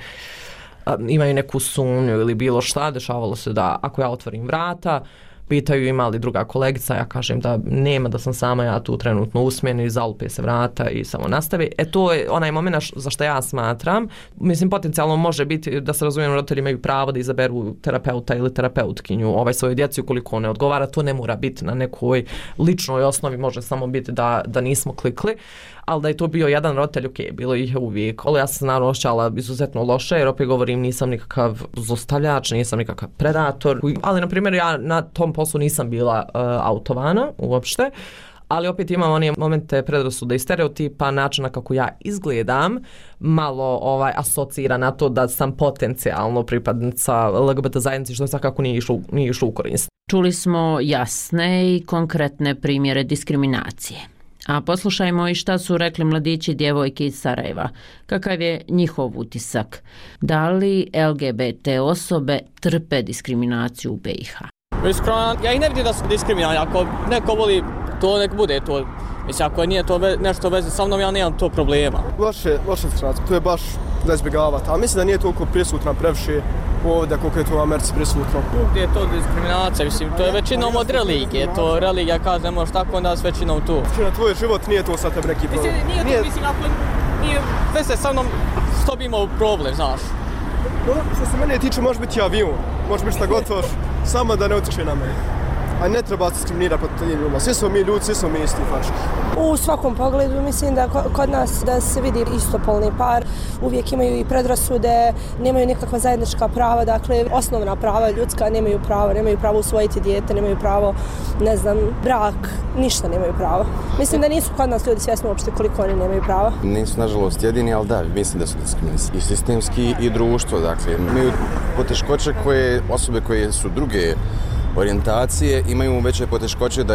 [SPEAKER 14] a, imaju neku sumnju ili bilo šta. Dešavalo se da ako ja otvorim vrata, pitaju ima li druga kolegica, ja kažem da nema, da sam sama ja tu trenutno u smjeni, zalupe se vrata i samo nastavi. E to je onaj moment za što ja smatram. Mislim, potencijalno može biti da se razumijem, roditelji imaju pravo da izaberu terapeuta ili terapeutkinju ovaj svoje djeci ukoliko ne odgovara. To ne mora biti na nekoj ličnoj osnovi, može samo biti da, da nismo klikli. Ali da je to bio jedan roditelj, ok, bilo ih je uvijek. Ali ja sam naravno osjećala izuzetno loše, jer opet govorim nisam nikakav zlostavljač, nisam nikakav predator. Ali, na primjer, ja na tom poslu nisam bila uh, autovana uopšte. Ali opet imam one momente predrasude i stereotipa, načina kako ja izgledam, malo ovaj, asocira na to da sam potencijalno pripadnica L G B T zajednici, što svakako nije išlo, nije išlo u korist.
[SPEAKER 12] Čuli smo jasne i konkretne primjere diskriminacije. A poslušajmo i šta su rekli mladići i djevojke iz Sarajeva. Kakav je njihov utisak? Da li L G B T osobe trpe diskriminaciju u B i H?
[SPEAKER 15] Iskreno, ja ih ne vidim da su diskriminalni. Ako neko voli to, nek bude to. Mislim, ako nije to ve, nešto veze sa mnom, ja nemam to problema.
[SPEAKER 16] Loše, loše diskriminacija, to je baš da izbjegavati. A mislim da nije toliko prisutna previše ovdje koliko je to u Americi prisutno.
[SPEAKER 15] Gdje je to diskriminacija? Mislim, to je većinom od religije. To religija kaže ne možeš tako, onda s većinom tu.
[SPEAKER 16] Znači, na tvoj život nije to sa tebi neki problem.
[SPEAKER 15] Mislim, nije to, nije... mislim, ako nije veze sa mnom, što bi imao problem, znaš?
[SPEAKER 16] No, što se mene tiče, može biti avion, može biti šta gotoš, samo da ne utječe na mene. A ne treba se diskriminirati pod tim ljudima. Svi smo mi ljudi, svi smo mi isti faški.
[SPEAKER 17] U svakom pogledu mislim da kod nas da se vidi istopolni par, uvijek imaju i predrasude, nemaju nikakva zajednička prava, dakle osnovna prava ljudska nemaju pravo, nemaju pravo usvojiti dijete, nemaju pravo, ne znam, brak, ništa nemaju pravo. Mislim da nisu kod nas ljudi svjesni uopšte koliko oni nemaju prava.
[SPEAKER 18] Nisu nažalost jedini, ali da, mislim da su diskriminirani. I sistemski i društvo, dakle, imaju poteškoće koje osobe koje su druge orijentacije imaju veće poteškoće da je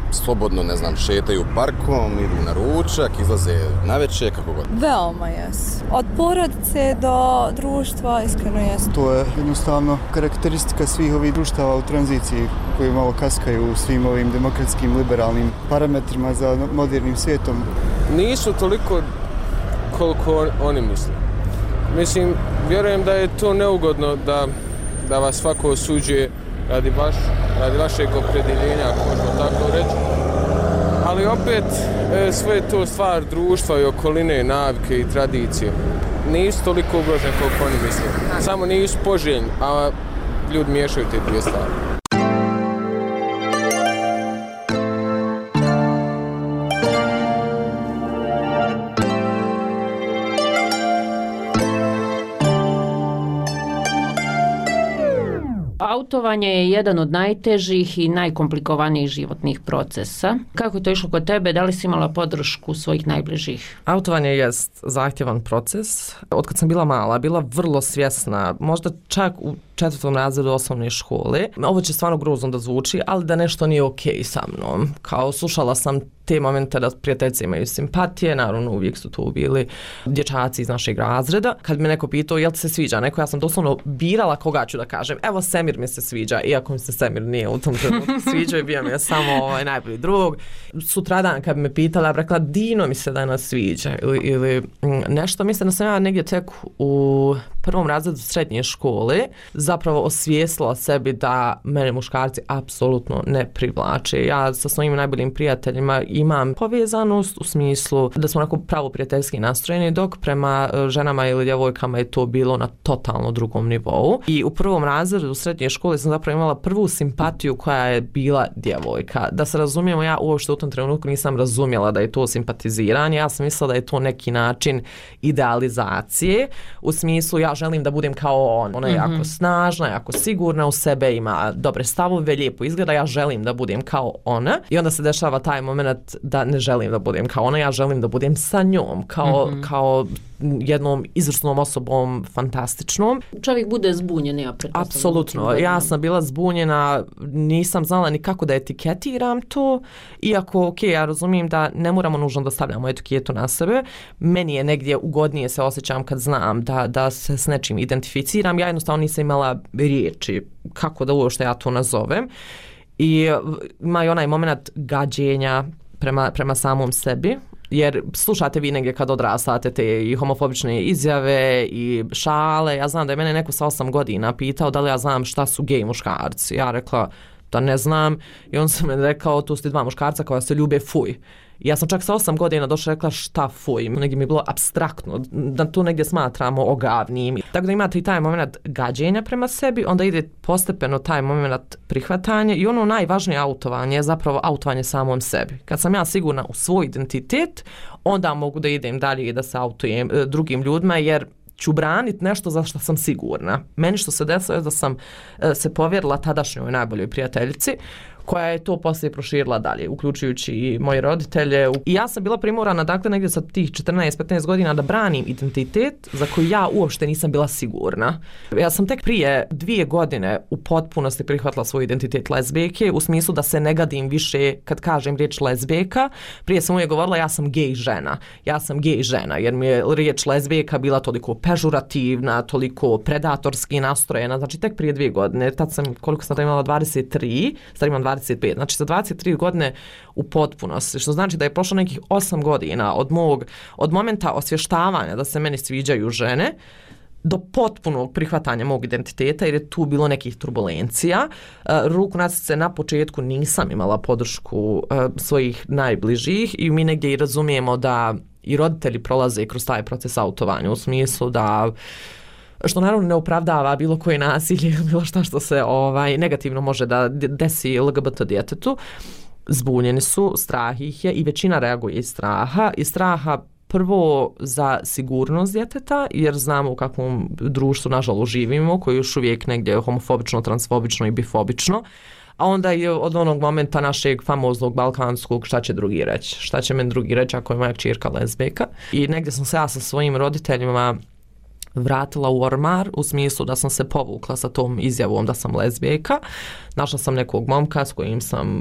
[SPEAKER 18] slobodno, ne znam, šetaju parkom, idu na ručak, izlaze na večer, kako god.
[SPEAKER 19] Veoma jesu. Od porodice do društva, iskreno jesu.
[SPEAKER 20] To je jednostavno karakteristika svih ovih društava u tranziciji koji malo kaskaju u svim ovim demokratskim, liberalnim parametrima za modernim svijetom.
[SPEAKER 21] Nisu toliko koliko oni misle. Mislim, vjerujem da je to neugodno da, da vas svako osuđuje radi, vaš, radi vašeg opredjeljenja, ako možemo tako reći. Ali opet e, sve je to stvar društva i okoline, navike i tradicije. Nisu toliko ugroženi koliko oni misle. Samo nisu poželjni, a ljudi miješaju te dvije stvari.
[SPEAKER 12] Autovanje je jedan od najtežih i najkomplikovanijih životnih procesa. Kako je to išlo kod tebe? Da li si imala podršku svojih najbližih?
[SPEAKER 14] Autovanje jest zahtjevan proces. Od kad sam bila mala, bila vrlo svjesna, možda čak u četvrtom razredu osnovne škole. Ovo će stvarno grozno da zvuči, ali da nešto nije okej sa mnom. Kao slušala sam te momente da prijateljice imaju simpatije, naravno uvijek su tu bili dječaci iz našeg razreda. Kad me neko pitao jel ti se sviđa neko, ja sam doslovno birala koga ću da kažem. Evo Semir mi se sviđa, iako mi se Semir nije u tom trenutku sviđao i bio mi je samo ovaj najbolji drug. Sutradan kad bi me pitala, ja bih rekla Dino mi se danas sviđa ili, ili nešto. Mislim da sam ja negdje tek u prvom razredu srednje škole zapravo osvijestila sebi da mene muškarci apsolutno ne privlače. Ja sa svojim najboljim prijateljima imam povezanost u smislu da smo onako pravo prijateljski nastrojeni, dok prema ženama ili djevojkama je to bilo na totalno drugom nivou. I u prvom razredu u srednje škole sam zapravo imala prvu simpatiju koja je bila djevojka. Da se razumijemo, ja uopšte u tom trenutku nisam razumjela da je to simpatiziranje, ja sam mislila da je to neki način idealizacije, u smislu ja želim da budem kao on. Ona je mm-hmm. jako snažna, jako sigurna u sebe, ima dobre stavove, lijepo izgleda, ja želim da budem kao ona. I onda se dešava taj moment da ne želim da budem kao ona, ja želim da budem sa njom, kao, mm-hmm. kao jednom izvrsnom osobom, fantastičnom.
[SPEAKER 12] Čovjek bude zbunjen, ja pretpostavljam.
[SPEAKER 14] Apsolutno, ja sam bila zbunjena, nisam znala ni kako da etiketiram to, iako, ok, ja razumijem da ne moramo nužno da stavljamo etiketu na sebe, meni je negdje ugodnije se osjećam kad znam da, da se s nečim identificiram, ja jednostavno nisam imala riječi kako da uopšte ja to nazovem. I ima i onaj moment gađenja prema, prema samom sebi, jer slušate vi negdje kad odrastate te i homofobične izjave i šale. Ja znam da je mene neko sa osam godina pitao da li ja znam šta su gej muškarci. Ja rekla da ne znam i on sam mi rekao tu su dva muškarca koja se ljube fuj. Ja sam čak sa osam godina došla rekla šta fuj, negdje mi je bilo apstraktno, da to negdje smatramo ogavnim. Tako da imate i taj moment gađenja prema sebi, onda ide postepeno taj moment prihvatanja i ono najvažnije autovanje je zapravo autovanje samom sebi. Kad sam ja sigurna u svoj identitet, onda mogu da idem dalje i da se autujem drugim ljudima, jer ću braniti nešto za što sam sigurna. Meni što se desilo je da sam se povjerila tadašnjoj najboljoj prijateljici, koja je to poslije proširila dalje, uključujući i moje roditelje. I ja sam bila primorana, dakle, negdje sa tih četrnaest petnaest godina da branim identitet za koji ja uopšte nisam bila sigurna. Ja sam tek prije dvije godine u potpunosti prihvatila svoj identitet lezbijke, u smislu da se ne gadim više kad kažem riječ lezbijka. Prije sam uvijek govorila ja sam gej žena. Ja sam gej žena, jer mi je riječ lezbijka bila toliko pežurativna, toliko predatorski nastrojena. Znači, tek prije dvije godine, tad sam, koliko sam imala, dvadeset tri, sad imam dvadeset pet. Znači, za dvadeset tri godine u potpunosti, što znači da je prošlo nekih osam godina od mog, od momenta osvještavanja da se meni sviđaju žene, do potpunog prihvatanja mog identiteta, jer je tu bilo nekih turbulencija. Ruku na srce, na početku nisam imala podršku svojih najbližih i mi negdje i razumijemo da i roditelji prolaze kroz taj proces autovanja, u smislu da što naravno ne opravdava bilo koje nasilje ili bilo šta što se ovaj, negativno može da desi L G B T djetetu. Zbunjeni su, strah ih je i većina reaguje iz straha. Iz straha prvo za sigurnost djeteta, jer znamo u kakvom društvu nažalost živimo, koji još uvijek negdje homofobično, transfobično i bifobično. A onda i od onog momenta našeg famoznog balkanskog šta će drugi reći. Šta će meni drugi reći ako je moja kćerka lezbijka. I negdje sam se ja sa svojim roditeljima vratila u ormar, u smislu da sam se povukla sa tom izjavom da sam lezbijka. Našla sam nekog momka s kojim sam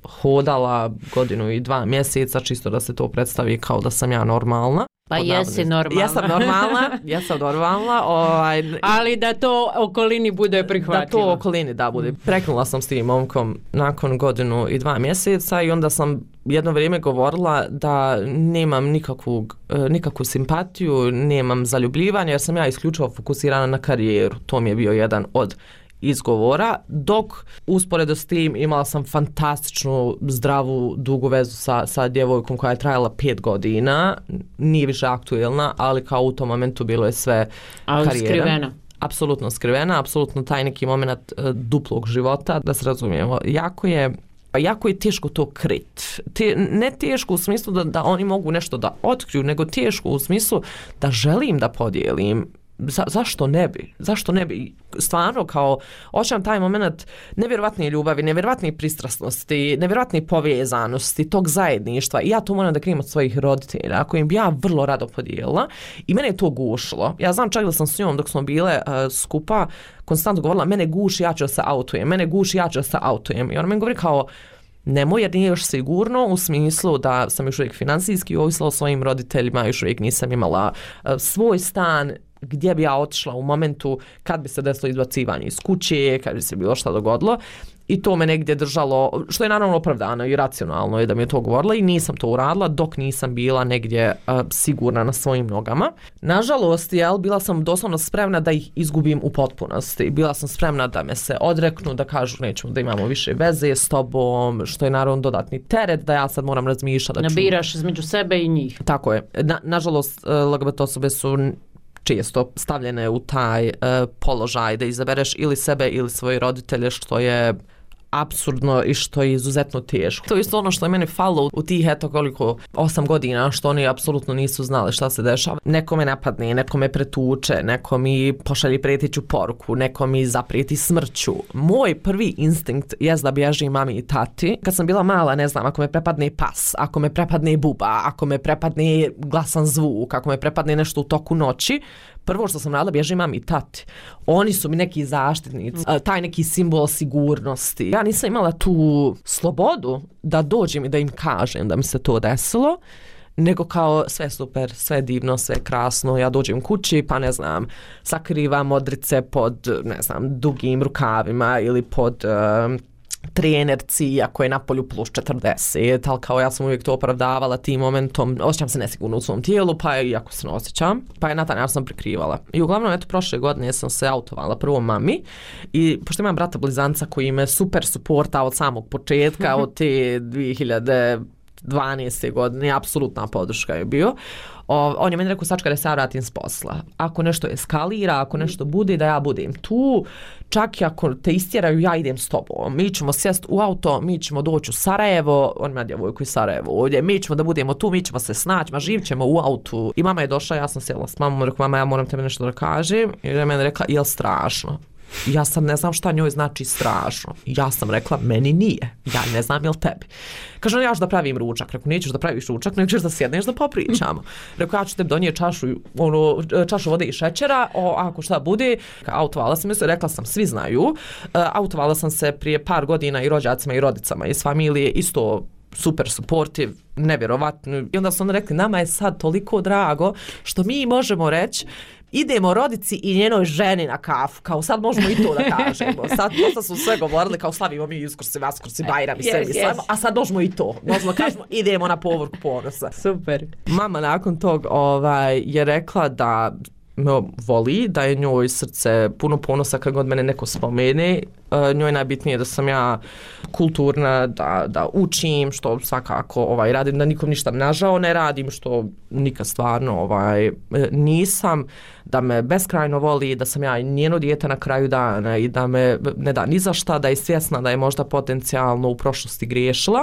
[SPEAKER 14] hodala godinu i dva mjeseca, čisto da se to predstavi kao da sam ja normalna.
[SPEAKER 12] Pa jesi normalna.
[SPEAKER 14] Ja sam normalna, ja sam normalna. Ovaj,
[SPEAKER 12] ali da to okolini bude prihvatljivo.
[SPEAKER 14] Da to okolini da bude. Preknula sam s tim momkom nakon godinu i dva mjeseca i onda sam jedno vrijeme govorila da nemam nikakvu, nikakvu simpatiju, nemam zaljubljivanja jer sam ja isključivo fokusirana na karijeru. To mi je bio jedan od izgovora, dok usporedo s tim imala sam fantastičnu, zdravu, dugu vezu sa, sa djevojkom koja je trajala pet godina, nije više aktuelna, ali kao u tom momentu bilo je sve
[SPEAKER 12] ali
[SPEAKER 14] karijera.
[SPEAKER 12] Skrivena.
[SPEAKER 14] Apsolutno skrivena, apsolutno taj neki moment uh, duplog života, da se razumijemo. Jako je jako je teško to krit. Te, ne teško u smislu da, da oni mogu nešto da otkriju, nego teško u smislu da želim da podijelim. Za, zašto ne bi? Zašto ne bi? Stvarno kao osjećam taj moment nevjerovatne ljubavi, nevjerovatne pristrasnosti, nevjerovatne povezanosti, tog zajedništva i ja to moram da krijem od svojih roditelja kojim bi ja vrlo rado podijelila i mene je to gušilo. Ja znam čak da sam s njom dok smo bile uh, skupa konstantno govorila mene guši, ja ću da se autujem, mene guši, ja ću da se autujem i ona meni govori kao nemoj jer nije još sigurno u smislu da sam još uvijek financijski ovisila o svojim roditeljima, još uvijek nisam imala uh, svoj stan gdje bi ja otišla u momentu kad bi se desilo izbacivanje iz kuće, kad bi se bilo šta dogodilo i to me negdje držalo, što je naravno opravdano i racionalno je da mi je to govorila i nisam to uradila dok nisam bila negdje uh, sigurna na svojim nogama. Nažalost, jel, bila sam doslovno spremna da ih izgubim u potpunosti. Bila sam spremna da me se odreknu, da kažu nećemo da imamo više veze s tobom, što je naravno dodatni teret, da ja sad moram razmišljati. Da ću...
[SPEAKER 12] Nabiraš između sebe i njih.
[SPEAKER 14] Tako je. Na, nažalost, uh, L G B T osobe su često stavljene u taj uh, položaj da izabereš ili sebe ili svoje roditelje, što je apsurdno i što je izuzetno teško. To je isto ono što je meni falilo u tih eto koliko osam godina, što oni apsolutno nisu znali šta se dešava. Neko me napadne, neko me pretuče, neko mi pošalji prijeteću poruku, neko mi zaprijeti smrću. Moj prvi instinkt je da bježim mami i tati. Kad sam bila mala, ne znam, ako me prepadne pas, ako me prepadne buba, ako me prepadne glasan zvuk, ako me prepadne nešto u toku noći, prvo što sam radila, bježim mami i tati. Oni su mi neki zaštitnici, taj neki simbol sigurnosti. Ja nisam imala tu slobodu da dođem i da im kažem da mi se to desilo, nego kao sve super, sve divno, sve krasno. Ja dođem kući pa ne znam, sakrivam modrice pod, ne znam, dugim rukavima ili pod... Uh, trenerci, ako je na polju plus četrdeset, ali kao ja sam uvijek to opravdavala tim momentom, osjećam se nesigurno u svom tijelu, pa je, iako se ne osjećam, pa je na taj način sam prikrivala. I uglavnom, eto, prošle godine sam se autovala prvo mami i pošto imam brata blizanca koji me super suporta od samog početka, od te dvije hiljade dvanaeste godine, apsolutna podrška je bio. O, on je meni rekao, sačka da se ja vratim s posla. Ako nešto eskalira, ako nešto bude, da ja budem tu, čak i ako te istjeraju, ja idem s tobom. Mi ćemo sjest u auto, mi ćemo doći u Sarajevo, on ima djevojku iz Sarajevo ovdje, mi ćemo da budemo tu, mi ćemo se snaći, ma živit ćemo u autu. I mama je došla, ja sam sjela s mamom, rekao, mama, ja moram tebe nešto da kažem. I ona je meni rekla, jel strašno? Ja sam ne znam šta njoj znači strašno. Ja sam rekla, meni nije. Ja ne znam jel tebi. Kaže, ja ću da pravim ručak. Rekao, nećeš da praviš ručak, nego ćeš da sjedneš da popričamo. Rekao, ja ću tebi donijeti čašu, ono, čašu vode i šećera, o, ako šta bude. Autovala sam se, rekla sam, svi znaju. Autovala sam se prije par godina i rođacima i rodicama iz familije, isto super supportive, nevjerovatno. I onda su oni rekli, nama je sad toliko drago što mi možemo reći idemo rodici i njenoj ženi na kafu, kao sad možemo i to da kažemo. Sad dosta su sve govorili kao slavimo mi Uskrsi, Vaskrsi, Bajram i sve yes, mi slavimo, a sad možemo i to. Možemo kažemo idemo na povorku ponosa.
[SPEAKER 12] Super.
[SPEAKER 14] Mama nakon tog ovaj, je rekla da me voli, da je njoj srce puno ponosa kad god mene neko spomene. Njoj je najbitnije da sam ja kulturna, da, da učim, što svakako ovaj, radim, da nikom ništa nažao ne radim, što nikad stvarno ovaj, nisam, da me beskrajno voli, da sam ja njeno dijete na kraju dana i da me ne da ni za šta, da je svjesna da je možda potencijalno u prošlosti griješila,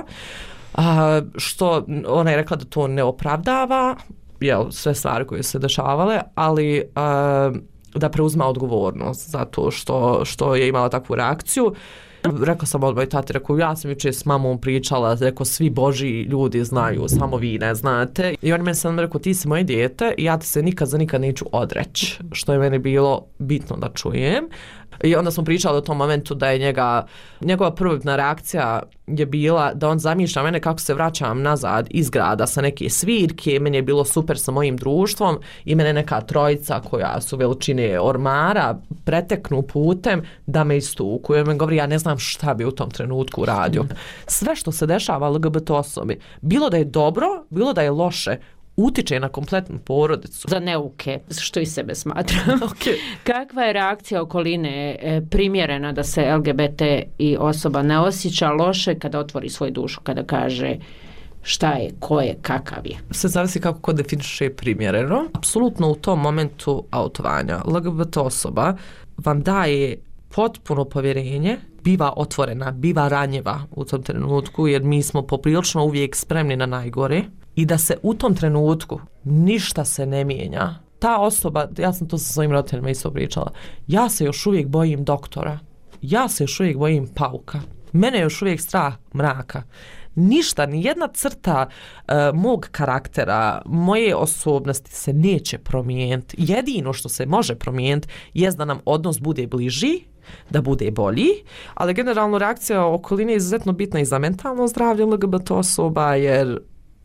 [SPEAKER 14] a, što ona je rekla da to ne opravdava, jel, sve stvari koje su se dešavale, ali uh, da preuzma odgovornost za to što, što je imala takvu reakciju. Rekla sam odmah i tati, rekao, ja sam jučer s mamom pričala, rekao, svi božji ljudi znaju, samo vi ne znate. I on meni sam rekao, ti si moje dijete i ja ti se nikad za nikad neću odreći, što je meni bilo bitno da čujem. I onda smo pričali o tom momentu da je njega, njegova prvobitna reakcija je bila da on zamišlja mene kako se vraćam nazad iz grada sa neke svirke, meni je bilo super sa mojim društvom i mene neka trojica koja su veličine ormara preteknu putem da me istuku. I me govori, ja ne znam šta bi u tom trenutku radio. Sve što se dešava L G B T osobi, bilo da je dobro, bilo da je loše, utiče na kompletnu porodicu.
[SPEAKER 12] Za neuke, što i sebe smatram.
[SPEAKER 14] Okay.
[SPEAKER 12] Kakva je reakcija okoline e, primjerena da se L G B T i osoba ne osjeća loše kada otvori svoju dušu, kada kaže šta je, ko je, kakav je?
[SPEAKER 14] Sve zavisi kako ko definiše primjereno. Apsolutno u tom momentu autovanja L G B T osoba vam daje potpuno povjerenje, biva otvorena, biva ranjiva u tom trenutku, jer mi smo poprilično uvijek spremni na najgore i da se u tom trenutku ništa se ne mijenja. Ta osoba, ja sam to sa svojim roditeljima isto pričala, ja se još uvijek bojim doktora, ja se još uvijek bojim pauka, mene je još uvijek strah mraka. Ništa, ni jedna crta uh, mog karaktera, moje osobnosti se neće promijeniti. Jedino što se može promijeniti je da nam odnos bude bliži, da bude bolji, ali generalno reakcija okoline je izuzetno bitna i za mentalno zdravlje L G B T osoba, jer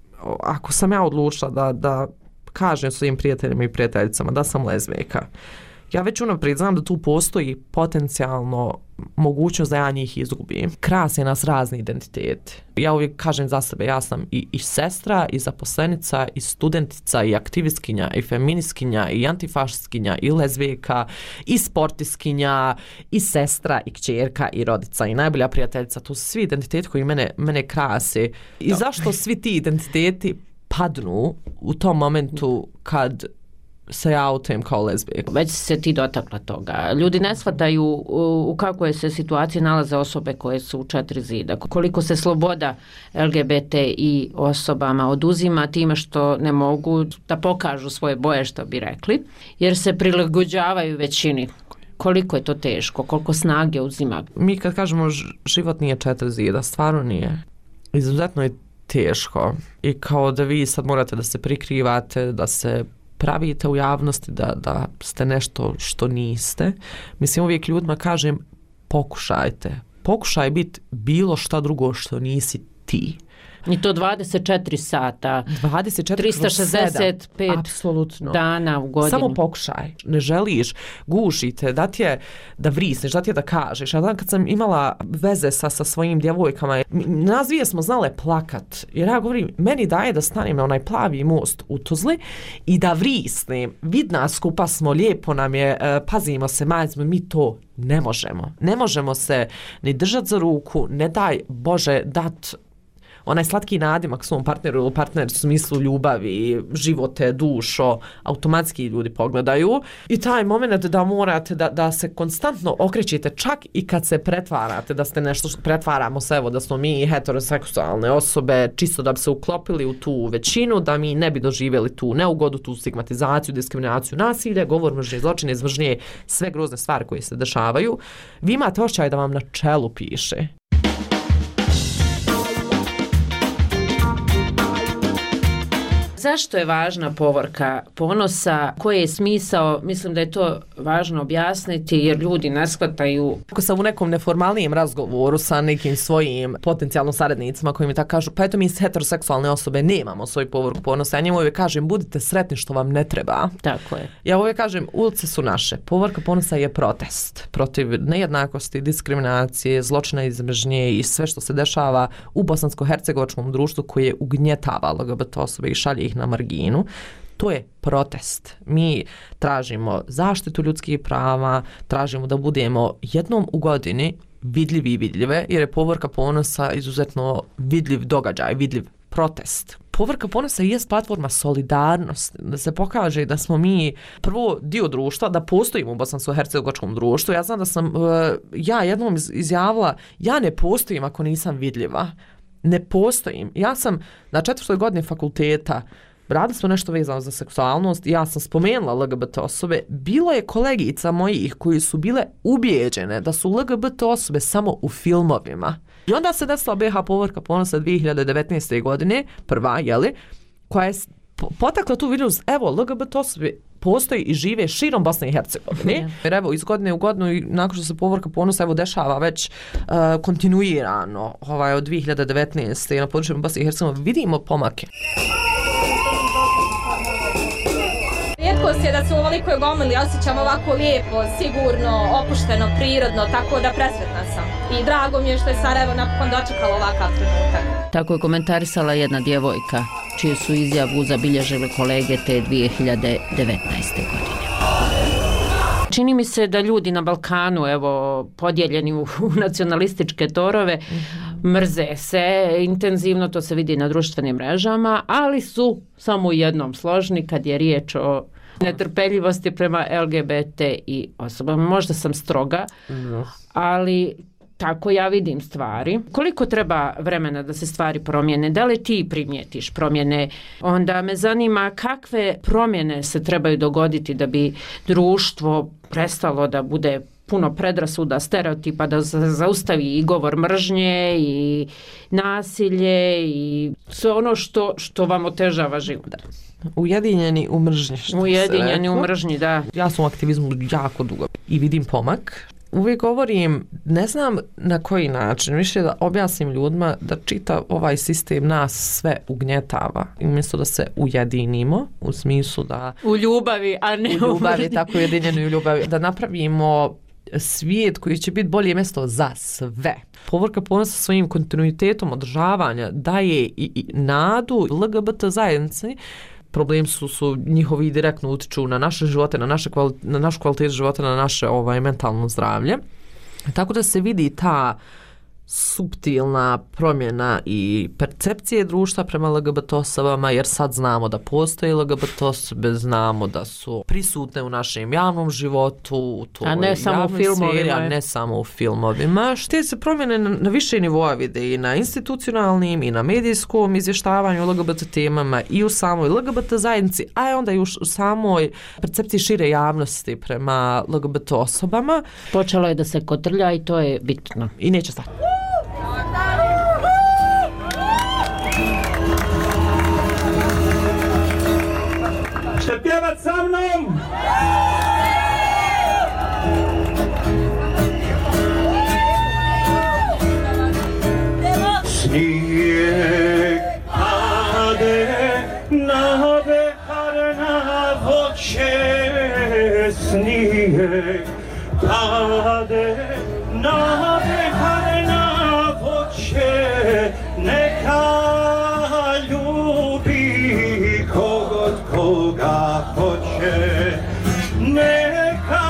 [SPEAKER 14] ako sam ja odlučila da, da kažem svojim prijateljima i prijateljicama da sam lezbijka, ja već unaprijed znam da tu postoji potencijalno mogućnost da ja njih izgubim. Krase nas razni identiteti. Ja uvijek kažem za sebe, ja sam i, i sestra, i zaposlenica, i studentica, i aktivistkinja, i feministkinja, i antifašistkinja, i lezbijka, i sportiskinja, i sestra, i kćerka, i rodica, i najbolja prijateljica. To su svi identiteti koji mene, mene krase. I zašto svi ti identiteti padnu u tom momentu kad se ja autujem kao lezbijka?
[SPEAKER 12] Već se ti dotakla toga. Ljudi ne shvataju u, u kakvoj se situaciji nalaze osobe koje su u četiri zida. Koliko se sloboda L G B T i osobama oduzima time što ne mogu da pokažu svoje boje, što bi rekli, jer se prilagođavaju većini. Koliko je to teško, koliko snage uzima?
[SPEAKER 14] Mi kad kažemo život nije četiri zida, stvarno nije. Izuzetno je teško. I kao da vi sad morate da se prikrivate, da se pravite u javnosti, da, da ste nešto što niste. Mislim, uvijek ljudima kažem, pokušajte. Pokušaj biti bilo šta drugo što nisi ti.
[SPEAKER 12] I to dvadeset četiri sata,
[SPEAKER 14] dvadeset četiri
[SPEAKER 12] trista šezdeset pet
[SPEAKER 14] apsolutno
[SPEAKER 12] dana u godini.
[SPEAKER 14] Samo pokušaj. Ne želiš, gušite, da ti je da vrisneš, da ti je da kažeš. Ja dan kad sam imala veze sa, sa svojim djevojkama, nas dvije smo znale plakat. Jer ja govorim, meni daje da stanem na onaj plavi most u Tuzli i da vrisnem. Vidna skupa smo, lijepo nam je, pazimo se, majzimo, mi to ne možemo. Ne možemo se ni držati za ruku, ne daj Bože dat onaj slatki nadimak svom partneru ili partnericu u smislu ljubavi, živote, dušo, automatski ljudi pogledaju. I taj moment da morate da, da se konstantno okrećete, čak i kad se pretvarate, da ste nešto, pretvaramo se, evo da smo mi heteroseksualne osobe, čisto da bi se uklopili u tu većinu, da mi ne bi doživjeli tu neugodu, tu stigmatizaciju, diskriminaciju, nasilje, govor mržnje, zločine, izmržnje, sve grozne stvari koje se dešavaju. Vi imate osjećaj da vam na čelu piše.
[SPEAKER 12] Zašto je važna povorka ponosa? Koji je smisao? Mislim da je to važno objasniti jer ljudi ne shvataju.
[SPEAKER 14] Ako sam u nekom neformalnijem razgovoru sa nekim svojim potencijalno saradnicima koji mi tako kažu, pa eto mi heteroseksualne osobe nemamo svoj povorku ponosa, ja njemu uvijek kažem budite sretni što vam ne treba.
[SPEAKER 12] Tako je.
[SPEAKER 14] Ja uvijek kažem ulice su naše. Povorka ponosa je protest protiv nejednakosti, diskriminacije, zločina iz mržnje i sve što se dešava u bosansko-hercegovačkom društvu koje ugnjetava L G B T osobe i šalje ih na marginu. To je protest. Mi tražimo zaštitu ljudskih prava, tražimo da budemo jednom u godini vidljivi i vidljive, jer je povorka ponosa izuzetno vidljiv događaj, vidljiv protest. Povorka ponosa je platforma solidarnosti, da se pokaže da smo mi prvo dio društva, da postojimo u bosansko-hercegovačkom društvu. Ja znam da sam ja jednom izjavila, ja ne postojim ako nisam vidljiva. Ne postojim. Ja sam na četvrtoj godini fakulteta, radili smo nešto vezano za seksualnost, ja sam spomenula L G B T osobe, bilo je kolegica mojih koji su bile ubijeđene da su L G B T osobe samo u filmovima. I onda se desila B H povorka ponosa dvije hiljade devetnaeste. godine, prva, jeli, koja je potakla tu vidljivost, evo, L G B T osobe postoji i žive širom Bosne i Hercegovine. Mm. Jer evo iz godine u godinu i nakon što se Povorka ponosa evo dešava već uh, kontinuirano ovaj, od dvije hiljade devetnaeste na području Bosne i Hercegovine vidimo pomake.
[SPEAKER 7] Rijetkost je da se u ovolikoj gomili osjećam ovako lijepo, sigurno, opušteno, prirodno, tako da presretna sam. I drago mi je što je Sarajevo napokon dočekalo ovakav trenutak.
[SPEAKER 12] Tako je komentarisala jedna djevojka, čiju su izjavu zabilježile kolege te dvije hiljade devetnaeste. godine. Čini mi se da ljudi na Balkanu, evo, podijeljeni u, u nacionalističke torove, mrze se intenzivno, to se vidi na društvenim mrežama, ali su samo u jednom složni kad je riječ o netrpeljivosti prema L G B T i osobama. Možda sam stroga, ali tako ja vidim stvari. Koliko treba vremena da se stvari promijene? Da li ti primijetiš promjene? Onda me zanima kakve promjene se trebaju dogoditi da bi društvo prestalo da bude puno predrasuda, stereotipa, da zaustavi i govor mržnje i nasilje i sve ono što, što vam otežava život.
[SPEAKER 14] Ujedinjeni u mržnji.
[SPEAKER 12] Ujedinjeni u mržnji, da.
[SPEAKER 14] Ja sam u aktivizmu jako dugo i vidim pomak. Uvijek govorim, ne znam na koji način, više da objasnim ljudima da čita ovaj sistem nas sve ugnjetava. I umjesto da se ujedinimo, u smislu da...
[SPEAKER 12] U ljubavi, a ne u
[SPEAKER 14] ljubavi, tako ujedinjeni u ljubavi. Da napravimo svijet koji će biti bolje mjesto za sve. Povorka ponosa svojim kontinuitetom održavanja daje i, i nadu L G B T zajednici. Problem su, su njihovi direktno utiču na naše živote, na, naše kvali, na našu kvalitetu života, na naše ovaj, mentalno zdravlje. Tako da se vidi ta suptilna promjena i percepcije društva prema L G B T osobama, jer sad znamo da postoje L G B T osobe, znamo da su prisutne u našem javnom životu, u toj
[SPEAKER 12] a ne samo u filmovima,
[SPEAKER 14] sferi, a ne samo u filmovima. Šte se promjene na, na više nivoa vide i na institucionalnim i na medijskom izvještavanju L G B T temama i u samoj L G B T zajednici, a onda i u samoj percepciji šire javnosti prema L G B T osobama.
[SPEAKER 12] Počelo je da se kotrlja i to je bitno.
[SPEAKER 14] I neće stati.
[SPEAKER 22] Ćete pjevat sa mnom? Snijeg pade na behar na voće, snijeg pade na behar na voće, neka ljubi kogod koga hoće, neka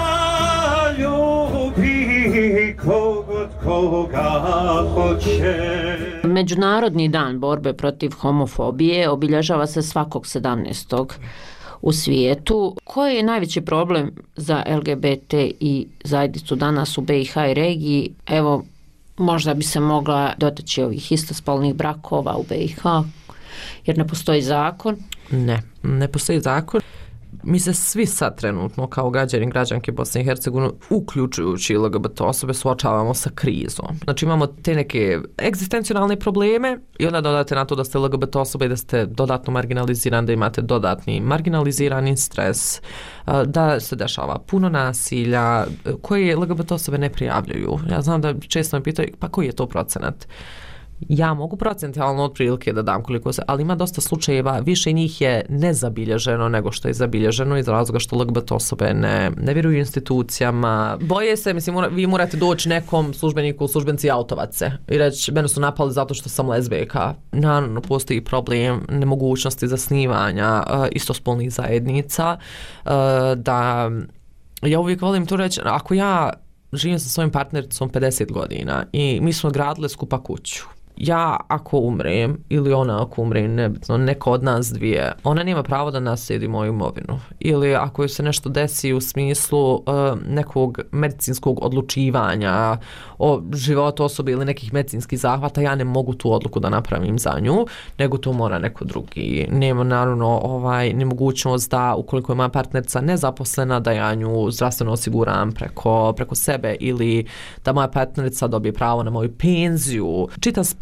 [SPEAKER 22] ljubi kogod koga hoće.
[SPEAKER 12] Međunarodni dan borbe protiv homofobije obilježava se svakog sedamnaestog u svijetu. Koji je najveći problem za L G B T i zajednicu danas u B i H i regiji? Evo, možda bi se mogla dotaći ovih istospolnih brakova u B i H, jer ne postoji zakon.
[SPEAKER 14] Ne, ne postoji zakon. Mi se svi sad trenutno kao građani i građanke Bosne i Hercegovine, uključujući L G B T osobe, suočavamo sa krizom. Znači imamo te neke egzistencionalne probleme i onda dodate na to da ste L G B T osobe i da ste dodatno marginalizirani, da imate dodatni marginalizirani stres, da se dešava puno nasilja koje L G B T osobe ne prijavljuju. Ja znam da često me pitaju pa koji je to procenat? Ja mogu procentualno otprilike da dam koliko se, ali ima dosta slučajeva, više njih je nezabilježeno nego što je zabilježeno iz razloga što L G B T osobe ne, ne vjeruju institucijama. Boje se, mislim, mora, vi morate doći nekom službeniku, službenci autovat se i reći, mene su napali zato što sam lezbijka. Naravno, postoji problem nemogućnosti zasnivanja uh, istospolnih zajednica, uh, da ja uvijek volim to reći, ako ja živim sa svojim partnericom pedeset godina i mi smo gradile skupa kuću, ja ako umrem ili ona ako umre, nebitno, neko od nas dvije, ona nema pravo da naslijedi moju imovinu. Ili ako joj se nešto desi u smislu uh, nekog medicinskog odlučivanja o životu osobe ili nekih medicinskih zahvata, ja ne mogu tu odluku da napravim za nju, nego to mora neko drugi. Nema naravno ovaj, nemogućnost da ukoliko je moja partnerica nezaposlena, da ja nju zdravstveno osiguram preko, preko sebe ili da moja partnerica dobije pravo na moju penziju. Čitav spektar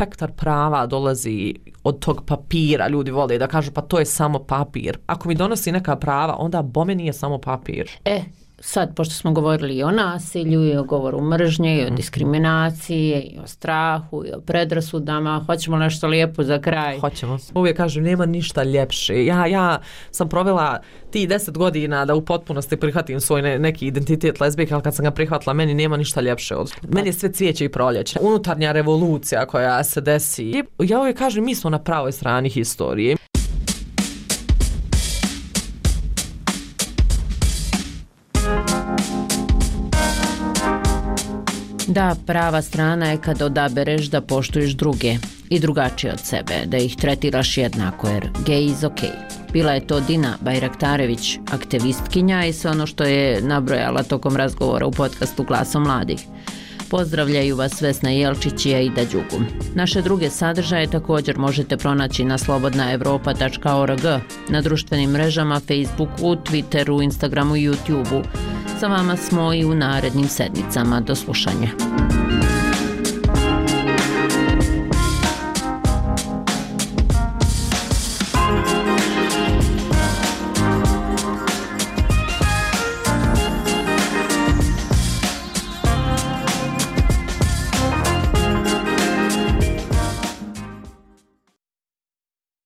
[SPEAKER 14] spektar prava dolazi od tog papira, ljudi vole da kažu pa to je samo papir. Ako mi donosi neka prava, onda bome nije samo papir.
[SPEAKER 12] E, sad, pošto smo govorili i o nasilju, i o govoru mržnje, i o diskriminaciji, i o strahu, i o predrasudama, hoćemo nešto lijepo za kraj?
[SPEAKER 14] Hoćemo. Uvijek kažem, nema ništa ljepše. Ja, ja sam provela ti deset godina da u potpunosti prihvatim svoj ne, neki identitet lezbijke, ali kad sam ga prihvatila, meni nema ništa ljepše od... Meni je sve cvijeće i proljeće. Unutarnja revolucija koja se desi. Ja uvijek kažem, mi smo na pravoj strani historije.
[SPEAKER 12] Da, prava strana je kad odabereš da poštuješ druge i drugačije od sebe, da ih tretiraš jednako, jer gej is ok. Bila je to Dina Bajraktarević, aktivistkinja i sve ono što je nabrojala tokom razgovora u podcastu Glasom mladih. Pozdravljaju vas Vesna Jelčić i Aida Đugum. Naše druge sadržaje također možete pronaći na slobodna evropa tačka org, na društvenim mrežama Facebooku, Twitteru, Instagramu i YouTubeu. Sa vama smo i u narednim sedmicama. Do slušanja.